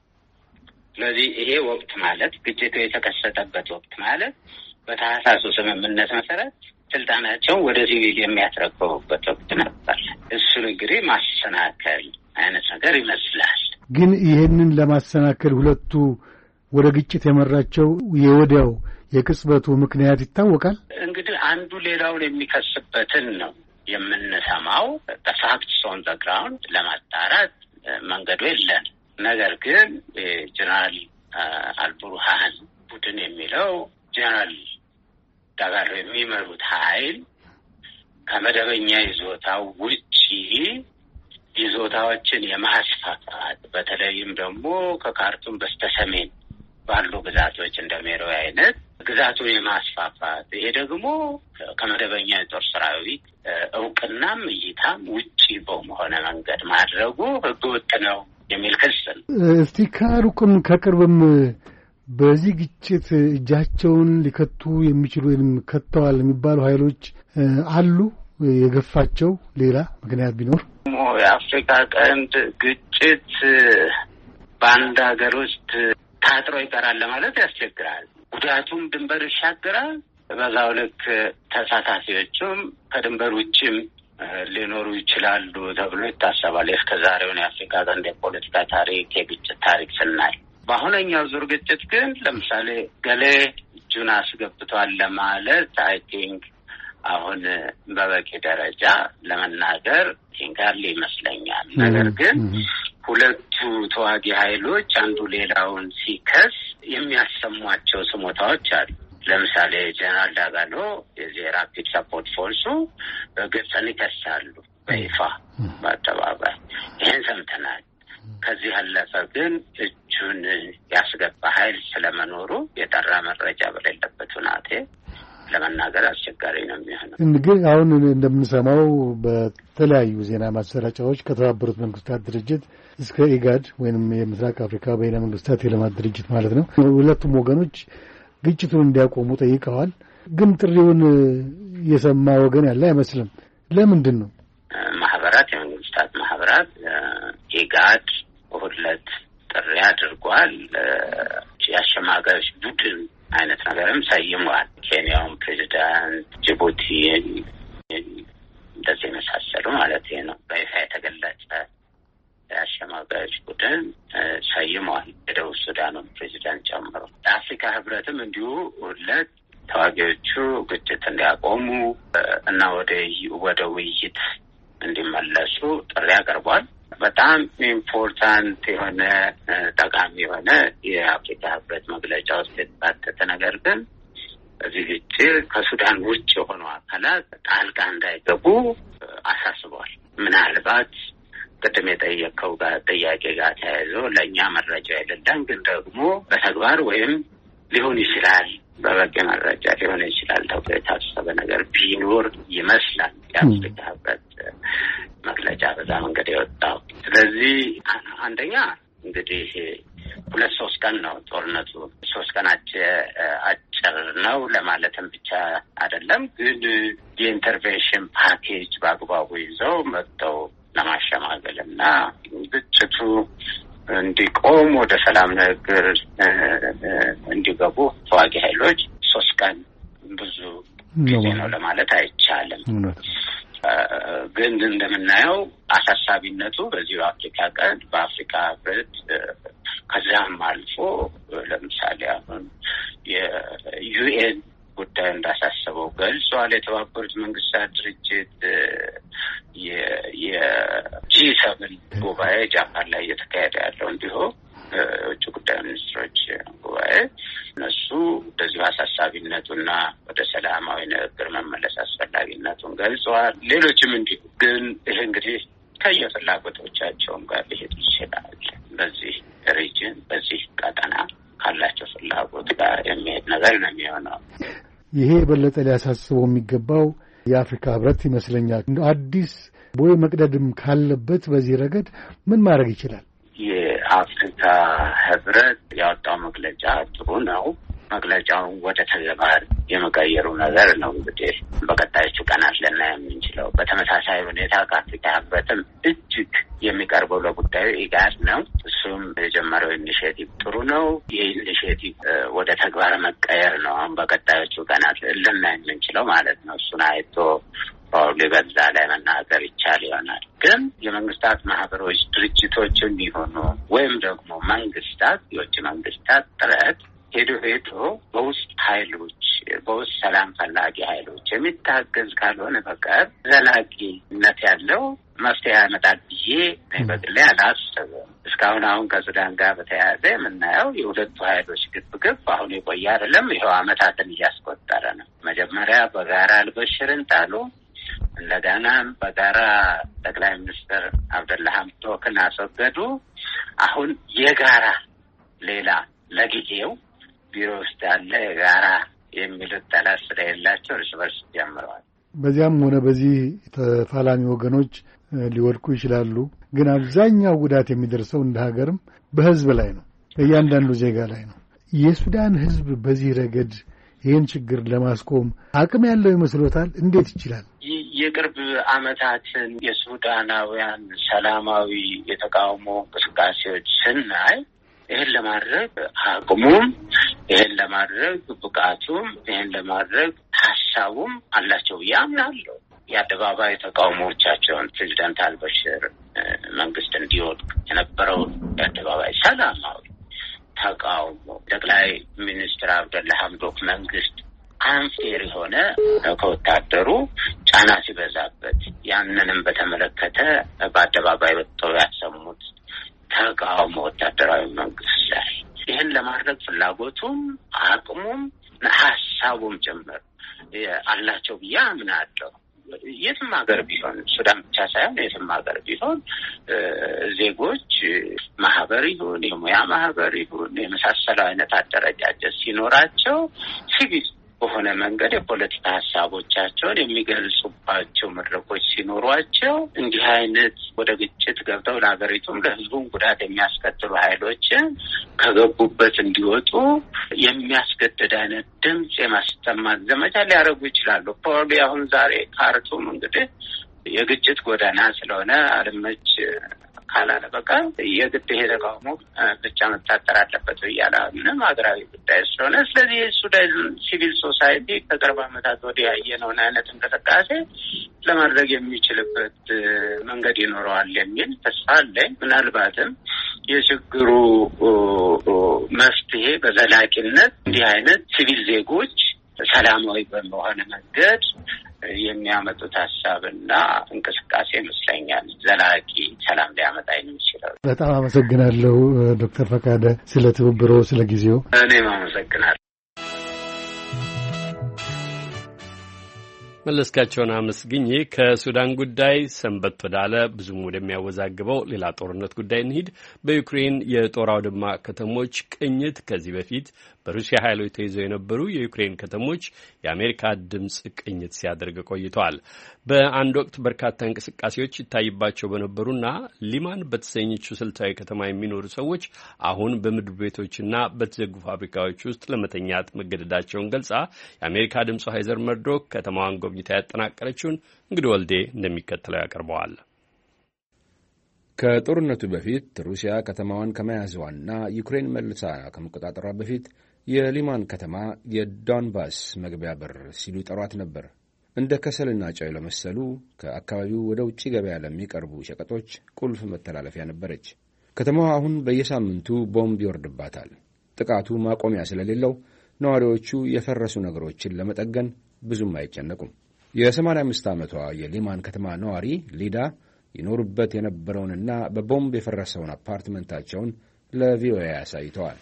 ስለዚህ ይሄ ወቅት ማለት ግጭቱ የተከሰተበት ወቅት ማለት በታህሳሱ ስምምነት መሰረት ስልጣናቸውን ወደ ሲቪል የሚያስረክቡበት ወቅት ነበር። እሱን እንግዲህ ማሰናከል አይነት ነገር ይመስላል። ግን ይሄንን ለማሰናከል ሁለቱ ወደ ግጭት የመራቸው የወዲያው የቅጽበቱ ምክንያት ይታወቃል። እንግዲህ አንዱ ሌላውን የሚከስበትን ነው የምንሰማው። በፋክትስ ኦን ዘ ግራውንድ ለማጣራት መንገዱ የለን። ነገር ግን ጀነራል አልቡርሃን ቡድን የሚለው ጀነራል ዳጋሎ የሚመሩት ኃይል ከመደበኛ ይዞታው ውጪ ይዞታዎችን የማስፋፋት በተለይም ደግሞ ከካርቱም በስተሰሜን ባሉ ግዛቶች እንደ ሜሮዊ አይነት ግዛቱን የማስፋፋት ይሄ ደግሞ ከመደበኛ የጦር ሰራዊት እውቅናም እይታም ውጪ በሆነ መንገድ ማድረጉ ህገወጥ ነው የሚል ክስ ነው። እስቲ ከሩቅም ከቅርብም በዚህ ግጭት እጃቸውን ሊከቱ የሚችሉ ወይም ከተዋል የሚባሉ ኃይሎች አሉ። የገፋቸው ሌላ ምክንያት ቢኖር የአፍሪካ ቀንድ ግጭት በአንድ ሀገር ውስጥ ታጥሮ ይቀራል ለማለት ያስቸግራል። ጉዳቱም ድንበር ይሻገራል። በዛው ልክ ተሳታፊዎቹም ከድንበር ውጭም ሊኖሩ ይችላሉ ተብሎ ይታሰባል። እስከ ዛሬውን የአፍሪካ ቀንድ የፖለቲካ ታሪክ የግጭት ታሪክ ስናይ በአሁነኛው ዙር ግጭት ግን ለምሳሌ ገሌ እጁን አስገብቷል ለማለት አይ ቲንክ አሁን በበቂ ደረጃ ለመናገር ይንጋል ይመስለኛል። ነገር ግን ሁለቱ ተዋጊ ኃይሎች አንዱ ሌላውን ሲከስ የሚያሰሟቸው ስሞታዎች አሉ። ለምሳሌ ጀነራል ዳጋሎ የዚህ ራፒድ ሰፖርት ፎርሱ በግልጽ ይከሳሉ በይፋ በአደባባይ ይህን ሰምተናል። ከዚህ ያለፈ ግን እጁን ያስገባ ኃይል ስለመኖሩ የጠራ መረጃ በሌለበት ሁናቴ ለመናገር አስቸጋሪ ነው የሚሆነው። እንግዲህ አሁን እንደምንሰማው በተለያዩ ዜና ማሰራጫዎች ከተባበሩት መንግስታት ድርጅት እስከ ኢጋድ ወይንም የምስራቅ አፍሪካ በይነ መንግስታት የልማት ድርጅት ማለት ነው ሁለቱም ወገኖች ግጭቱን እንዲያቆሙ ጠይቀዋል። ግን ጥሪውን የሰማ ወገን ያለ አይመስልም። ለምንድን ነው? ማህበራት የመንግስታት ማህበራት ኢጋድ ሁለት ጥሪ አድርጓል። የአሸማጋዮች ቡድን አይነት ነገርም ሰይሟል። ኬንያውን ፕሬዚዳንት፣ ጅቡቲ እንደዚህ የመሳሰሉ ማለት ነው በይፋ የተገለጸ የአሸማጋዮች ቡድን ሰይሟል። የደቡብ ሱዳኑን ፕሬዚዳንት ጨምሮ የአፍሪካ ህብረትም እንዲሁ ሁለት ተዋጊዎቹ ግጭት እንዲያቆሙ እና ወደ ወደ ውይይት እንዲመለሱ ጥሪ አቅርቧል። በጣም ኢምፖርታንት የሆነ ጠቃሚ የሆነ የአፍሪካ ህብረት መግለጫ ውስጥ የተካተተ ነገር ግን እዚህ ግጭት ከሱዳን ውጭ የሆኑ አካላት ጣልቃ እንዳይገቡ አሳስበዋል። ምናልባት ቅድም የጠየቀው ጋር ጥያቄ ጋር ተያይዞ ለእኛ መረጃ የሌለን ግን ደግሞ በተግባር ወይም ሊሆን ይችላል በበቂ መረጃ ሊሆን ይችላል ተብሎ የታሰበ ነገር ቢኖር ይመስላል የአፍሪካ ህብረት መግለጫ በዛ መንገድ የወጣው። ስለዚህ አንደኛ እንግዲህ ሁለት ሶስት ቀን ነው ጦርነቱ። ሶስት ቀን አጭር ነው ለማለትም ብቻ አይደለም፣ ግን የኢንተርቬንሽን ፓኬጅ በአግባቡ ይዘው መጥተው ለማሸማገል እና ግጭቱ እንዲቆም ወደ ሰላም ንግግር እንዲገቡ ተዋጊ ኃይሎች ሶስት ቀን ብዙ ጊዜ ነው ለማለት አይቻልም። ግን እንደምናየው አሳሳቢነቱ በዚህ በአፍሪካ ቀንድ በአፍሪካ ህብረት ከዛም አልፎ ለምሳሌ አሁን የዩኤን ጉዳይ እንዳሳሰበው ገልጿል። የተባበሩት መንግስታት ድርጅት የጂ ሰቨን ጉባኤ ጃፓን ላይ እየተካሄደ ያለው እንዲሁ የውጭ ጉዳይ ሚኒስትሮች ጉባኤ እነሱ በዚህ አሳሳቢነቱና ወደ ሰላማዊ ንግግር መመለስ አስፈላጊነቱን ገልጸዋል። ሌሎችም እንዲሁ። ግን ይሄ እንግዲህ ከየፍላጎቶቻቸውም ጋር ሊሄድ ይችላል። በዚህ ሪጅን በዚህ ቀጠና ካላቸው ፍላጎት ጋር የሚሄድ ነገር ነው የሚሆነው። ይሄ የበለጠ ሊያሳስበው የሚገባው የአፍሪካ ህብረት ይመስለኛል። አዲስ ቦይ መቅደድም ካለበት በዚህ ረገድ ምን ማድረግ ይችላል? የአፍሪካ ህብረት ያወጣው መግለጫ ጥሩ ነው። መግለጫውን ወደ ተግባር የመቀየሩ ነገር ነው እንግዲህ በቀጣዮቹ ቀናት ልናይ የምንችለው። በተመሳሳይ ሁኔታ ከአፍሪካ ህብረትም እጅግ የሚቀርበው ለጉዳዩ ኢጋድ ነው። እሱም የጀመረው ኢኒሼቲቭ ጥሩ ነው። ይህ ኢኒሼቲቭ ወደ ተግባር መቀየር ነው አሁን በቀጣዮቹ ቀናት ልናይ የምንችለው ማለት ነው። እሱን አይቶ ፕሮባብሊ በዛ ላይ መናገር ይቻል ይሆናል። ግን የመንግስታት ማህበሮች ድርጅቶች እንዲሆኑ ወይም ደግሞ መንግስታት የውጭ መንግስታት ጥረት ሄዶ ሄዶ በውስጥ ኃይሎች በውስጥ ሰላም ፈላጊ ኃይሎች የሚታገዝ ካልሆነ በቀር ዘላቂነት ያለው መፍትሄ ያመጣል ብዬ በግሌ አላስብም። እስካሁን አሁን ከሱዳን ጋር በተያያዘ የምናየው የሁለቱ ኃይሎች ግብግብ አሁን የቆየ አይደለም። ይኸው አመታትን እያስቆጠረ ነው። መጀመሪያ በጋራ አልበሽርን ጣሉ። እንደገና በጋራ ጠቅላይ ሚኒስትር አብደላ ሐምዶክን አስወገዱ። አሁን የጋራ ሌላ ለጊዜው ቢሮ ውስጥ ያለ የጋራ የሚሉት ጠላት ስለሌላቸው እርስ በርስ ጀምረዋል። በዚያም ሆነ በዚህ ተፋላሚ ወገኖች ሊወድቁ ይችላሉ። ግን አብዛኛው ጉዳት የሚደርሰው እንደ ሀገርም በህዝብ ላይ ነው፣ እያንዳንዱ ዜጋ ላይ ነው። የሱዳን ህዝብ በዚህ ረገድ ይህን ችግር ለማስቆም አቅም ያለው ይመስሎታል? እንዴት ይችላል? የቅርብ አመታትን የሱዳናውያን ሰላማዊ የተቃውሞ እንቅስቃሴዎች ስናይ ይህን ለማድረግ አቅሙም ይህን ለማድረግ ብቃቱም ይህን ለማድረግ ሀሳቡም አላቸው ብዬ አምናለሁ። የአደባባይ ተቃውሞዎቻቸውን ፕሬዚዳንት አልበሽር መንግስት እንዲወድቅ የነበረውን የአደባባይ ሰላማዊ ተቃውሞ ጠቅላይ ሚኒስትር አብደላ ሐምዶክ መንግስት አንፌር የሆነ ከወታደሩ ጫና ሲበዛበት ያንንም በተመለከተ በአደባባይ ወጥተው ያሰሙት ተቃውሞ ወታደራዊ መንግስት ላይ ይህን ለማድረግ ፍላጎቱም አቅሙም ሀሳቡም ጭምር አላቸው ብዬ አምናለሁ። የትም ሀገር ቢሆን ሱዳን ብቻ ሳይሆን የትም ሀገር ቢሆን ዜጎች ማህበር ይሁን የሙያ ማህበር ይሁን የመሳሰለው አይነት አደረጃጀት ሲኖራቸው ሲቪል በሆነ መንገድ የፖለቲካ ሀሳቦቻቸውን የሚገልጹባቸው መድረኮች ሲኖሯቸው እንዲህ አይነት ወደ ግጭት ገብተው ለሀገሪቱም ለሕዝቡም ጉዳት የሚያስከትሉ ኃይሎችን ከገቡበት እንዲወጡ የሚያስገድድ አይነት ድምጽ የማስተማት ዘመቻ ሊያደርጉ ይችላሉ። ፕሮባብሊ አሁን ዛሬ ካርቱም እንግዲህ የግጭት ጎዳና ስለሆነ አልመች ካላለ በቃ የግድ ይሄ ተቃውሞ ብቻ መታጠር አለበት ብያለሁ። ምንም ሀገራዊ ጉዳይ ስለሆነ ስለዚህ የሱዳን ሲቪል ሶሳይቲ ከቅርብ ዓመታት ወዲህ ያየነውን አይነት እንቅስቃሴ ለማድረግ የሚችልበት መንገድ ይኖረዋል የሚል ተስፋ አለኝ። ምናልባትም የችግሩ መፍትሄ በዘላቂነት እንዲህ አይነት ሲቪል ዜጎች ሰላማዊ በሆነ መንገድ የሚያመጡት ሀሳብና እንቅስቃሴ ይመስለኛል ዘላቂ ሰላም ሊያመጣ የሚችለው። በጣም አመሰግናለሁ ዶክተር ፈቃደ ስለ ትብብሮ፣ ስለ ጊዜው። እኔም አመሰግናለሁ። መለስካቸውን አመስግኜ ከሱዳን ጉዳይ ሰንበት ወዳለ ብዙም ወደሚያወዛግበው ሌላ ጦርነት ጉዳይ እንሂድ። በዩክሬን የጦር አውድማ ከተሞች ቅኝት ከዚህ በፊት በሩሲያ ኃይሎች ተይዘው የነበሩ የዩክሬን ከተሞች የአሜሪካ ድምፅ ቅኝት ሲያደርግ ቆይተዋል። በአንድ ወቅት በርካታ እንቅስቃሴዎች ይታይባቸው በነበሩና ሊማን በተሰኘችው ስልታዊ ከተማ የሚኖሩ ሰዎች አሁን በምድር ቤቶችና በተዘጉ ፋብሪካዎች ውስጥ ለመተኛት መገደዳቸውን ገልጻ የአሜሪካ ድምፅ ሀይዘር መርዶክ ከተማዋን ጎብኝታ ያጠናቀረችውን እንግዲህ ወልዴ እንደሚከተለው ያቀርበዋል። ከጦርነቱ በፊት ሩሲያ ከተማዋን ከመያዝዋና ዩክሬን መልሳ ከመቆጣጠሯ በፊት የሊማን ከተማ የዶንባስ መግቢያ በር ሲሉ ይጠሯት ነበር። እንደ ከሰልና ጨው ለመሰሉ ከአካባቢው ወደ ውጭ ገበያ ለሚቀርቡ ሸቀጦች ቁልፍ መተላለፊያ ነበረች። ከተማዋ አሁን በየሳምንቱ ቦምብ ይወርድባታል። ጥቃቱ ማቆሚያ ስለሌለው ነዋሪዎቹ የፈረሱ ነገሮችን ለመጠገን ብዙም አይጨነቁም። የሰማንያ አምስት ዓመቷ የሊማን ከተማ ነዋሪ ሊዳ ይኖሩበት የነበረውንና በቦምብ የፈረሰውን አፓርትመንታቸውን ለቪኦኤ አሳይተዋል።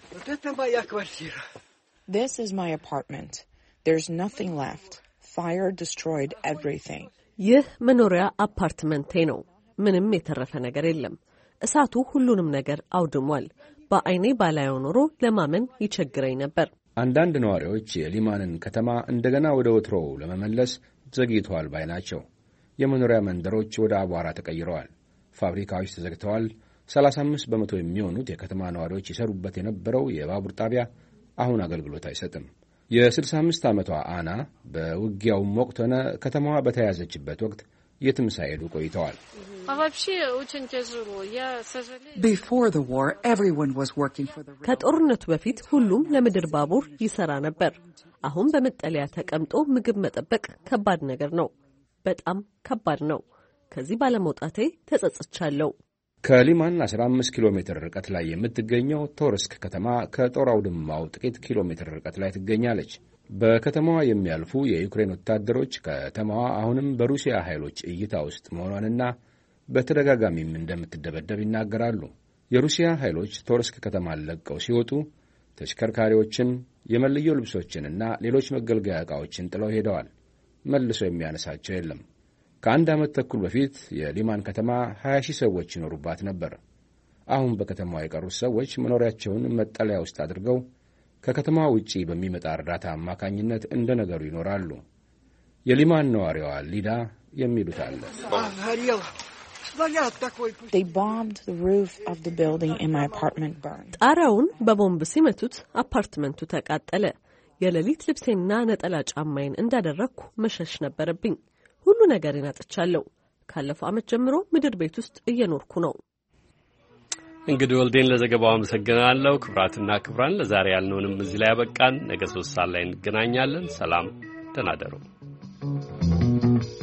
This is my apartment. There's nothing left. Fire destroyed everything. ይህ መኖሪያ አፓርትመንቴ ነው። ምንም የተረፈ ነገር የለም። እሳቱ ሁሉንም ነገር አውድሟል። በአይኔ ባላየው ኖሮ ለማመን ይቸግረኝ ነበር። አንዳንድ ነዋሪዎች የሊማንን ከተማ እንደገና ወደ ወትሮው ለመመለስ ዘግይተዋል ባይ ናቸው። የመኖሪያ መንደሮች ወደ አቧራ ተቀይረዋል። ፋብሪካዎች ተዘግተዋል። ሰላሳ አምስት በመቶ የሚሆኑት የከተማ ነዋሪዎች ይሰሩበት የነበረው የባቡር ጣቢያ አሁን አገልግሎት አይሰጥም። የስልሳ አምስት ዓመቷ አና በውጊያውም ወቅት ሆነ ከተማዋ በተያዘችበት ወቅት የትም ሳይሄዱ ቆይተዋል። ከጦርነቱ በፊት ሁሉም ለምድር ባቡር ይሰራ ነበር። አሁን በመጠለያ ተቀምጦ ምግብ መጠበቅ ከባድ ነገር ነው። በጣም ከባድ ነው። ከዚህ ባለመውጣቴ ተጸጽቻለሁ። ከሊማን አስራ አምስት ኪሎ ሜትር ርቀት ላይ የምትገኘው ቶርስክ ከተማ ከጦር አውድማው ጥቂት ኪሎ ሜትር ርቀት ላይ ትገኛለች። በከተማዋ የሚያልፉ የዩክሬን ወታደሮች ከተማዋ አሁንም በሩሲያ ኃይሎች እይታ ውስጥ መሆኗንና በተደጋጋሚም እንደምትደበደብ ይናገራሉ። የሩሲያ ኃይሎች ቶርስክ ከተማን ለቀው ሲወጡ ተሽከርካሪዎችን፣ የመለዮ ልብሶችንና ሌሎች መገልገያ ዕቃዎችን ጥለው ሄደዋል። መልሶ የሚያነሳቸው የለም። ከአንድ ዓመት ተኩል በፊት የሊማን ከተማ ሀያ ሺህ ሰዎች ይኖሩባት ነበር። አሁን በከተማዋ የቀሩት ሰዎች መኖሪያቸውን መጠለያ ውስጥ አድርገው ከከተማዋ ውጪ በሚመጣ እርዳታ አማካኝነት እንደ ነገሩ ይኖራሉ። የሊማን ነዋሪዋ ሊዳ የሚሉት አለ። ጣሪያውን በቦምብ ሲመቱት አፓርትመንቱ ተቃጠለ። የሌሊት ልብሴና ነጠላ ጫማዬን እንዳደረግኩ መሸሽ ነበረብኝ። ሁሉ ነገሬን አጥቻለሁ። ካለፈው ዓመት ጀምሮ ምድር ቤት ውስጥ እየኖርኩ ነው። እንግዲህ ወልዴን ለዘገባው አመሰግናለሁ። ክብራትና ክብራን ለዛሬ ያልነውንም እዚህ ላይ ያበቃን። ነገ ሶስት ሰዓት ላይ እንገናኛለን። ሰላም፣ ደህና እደሩ።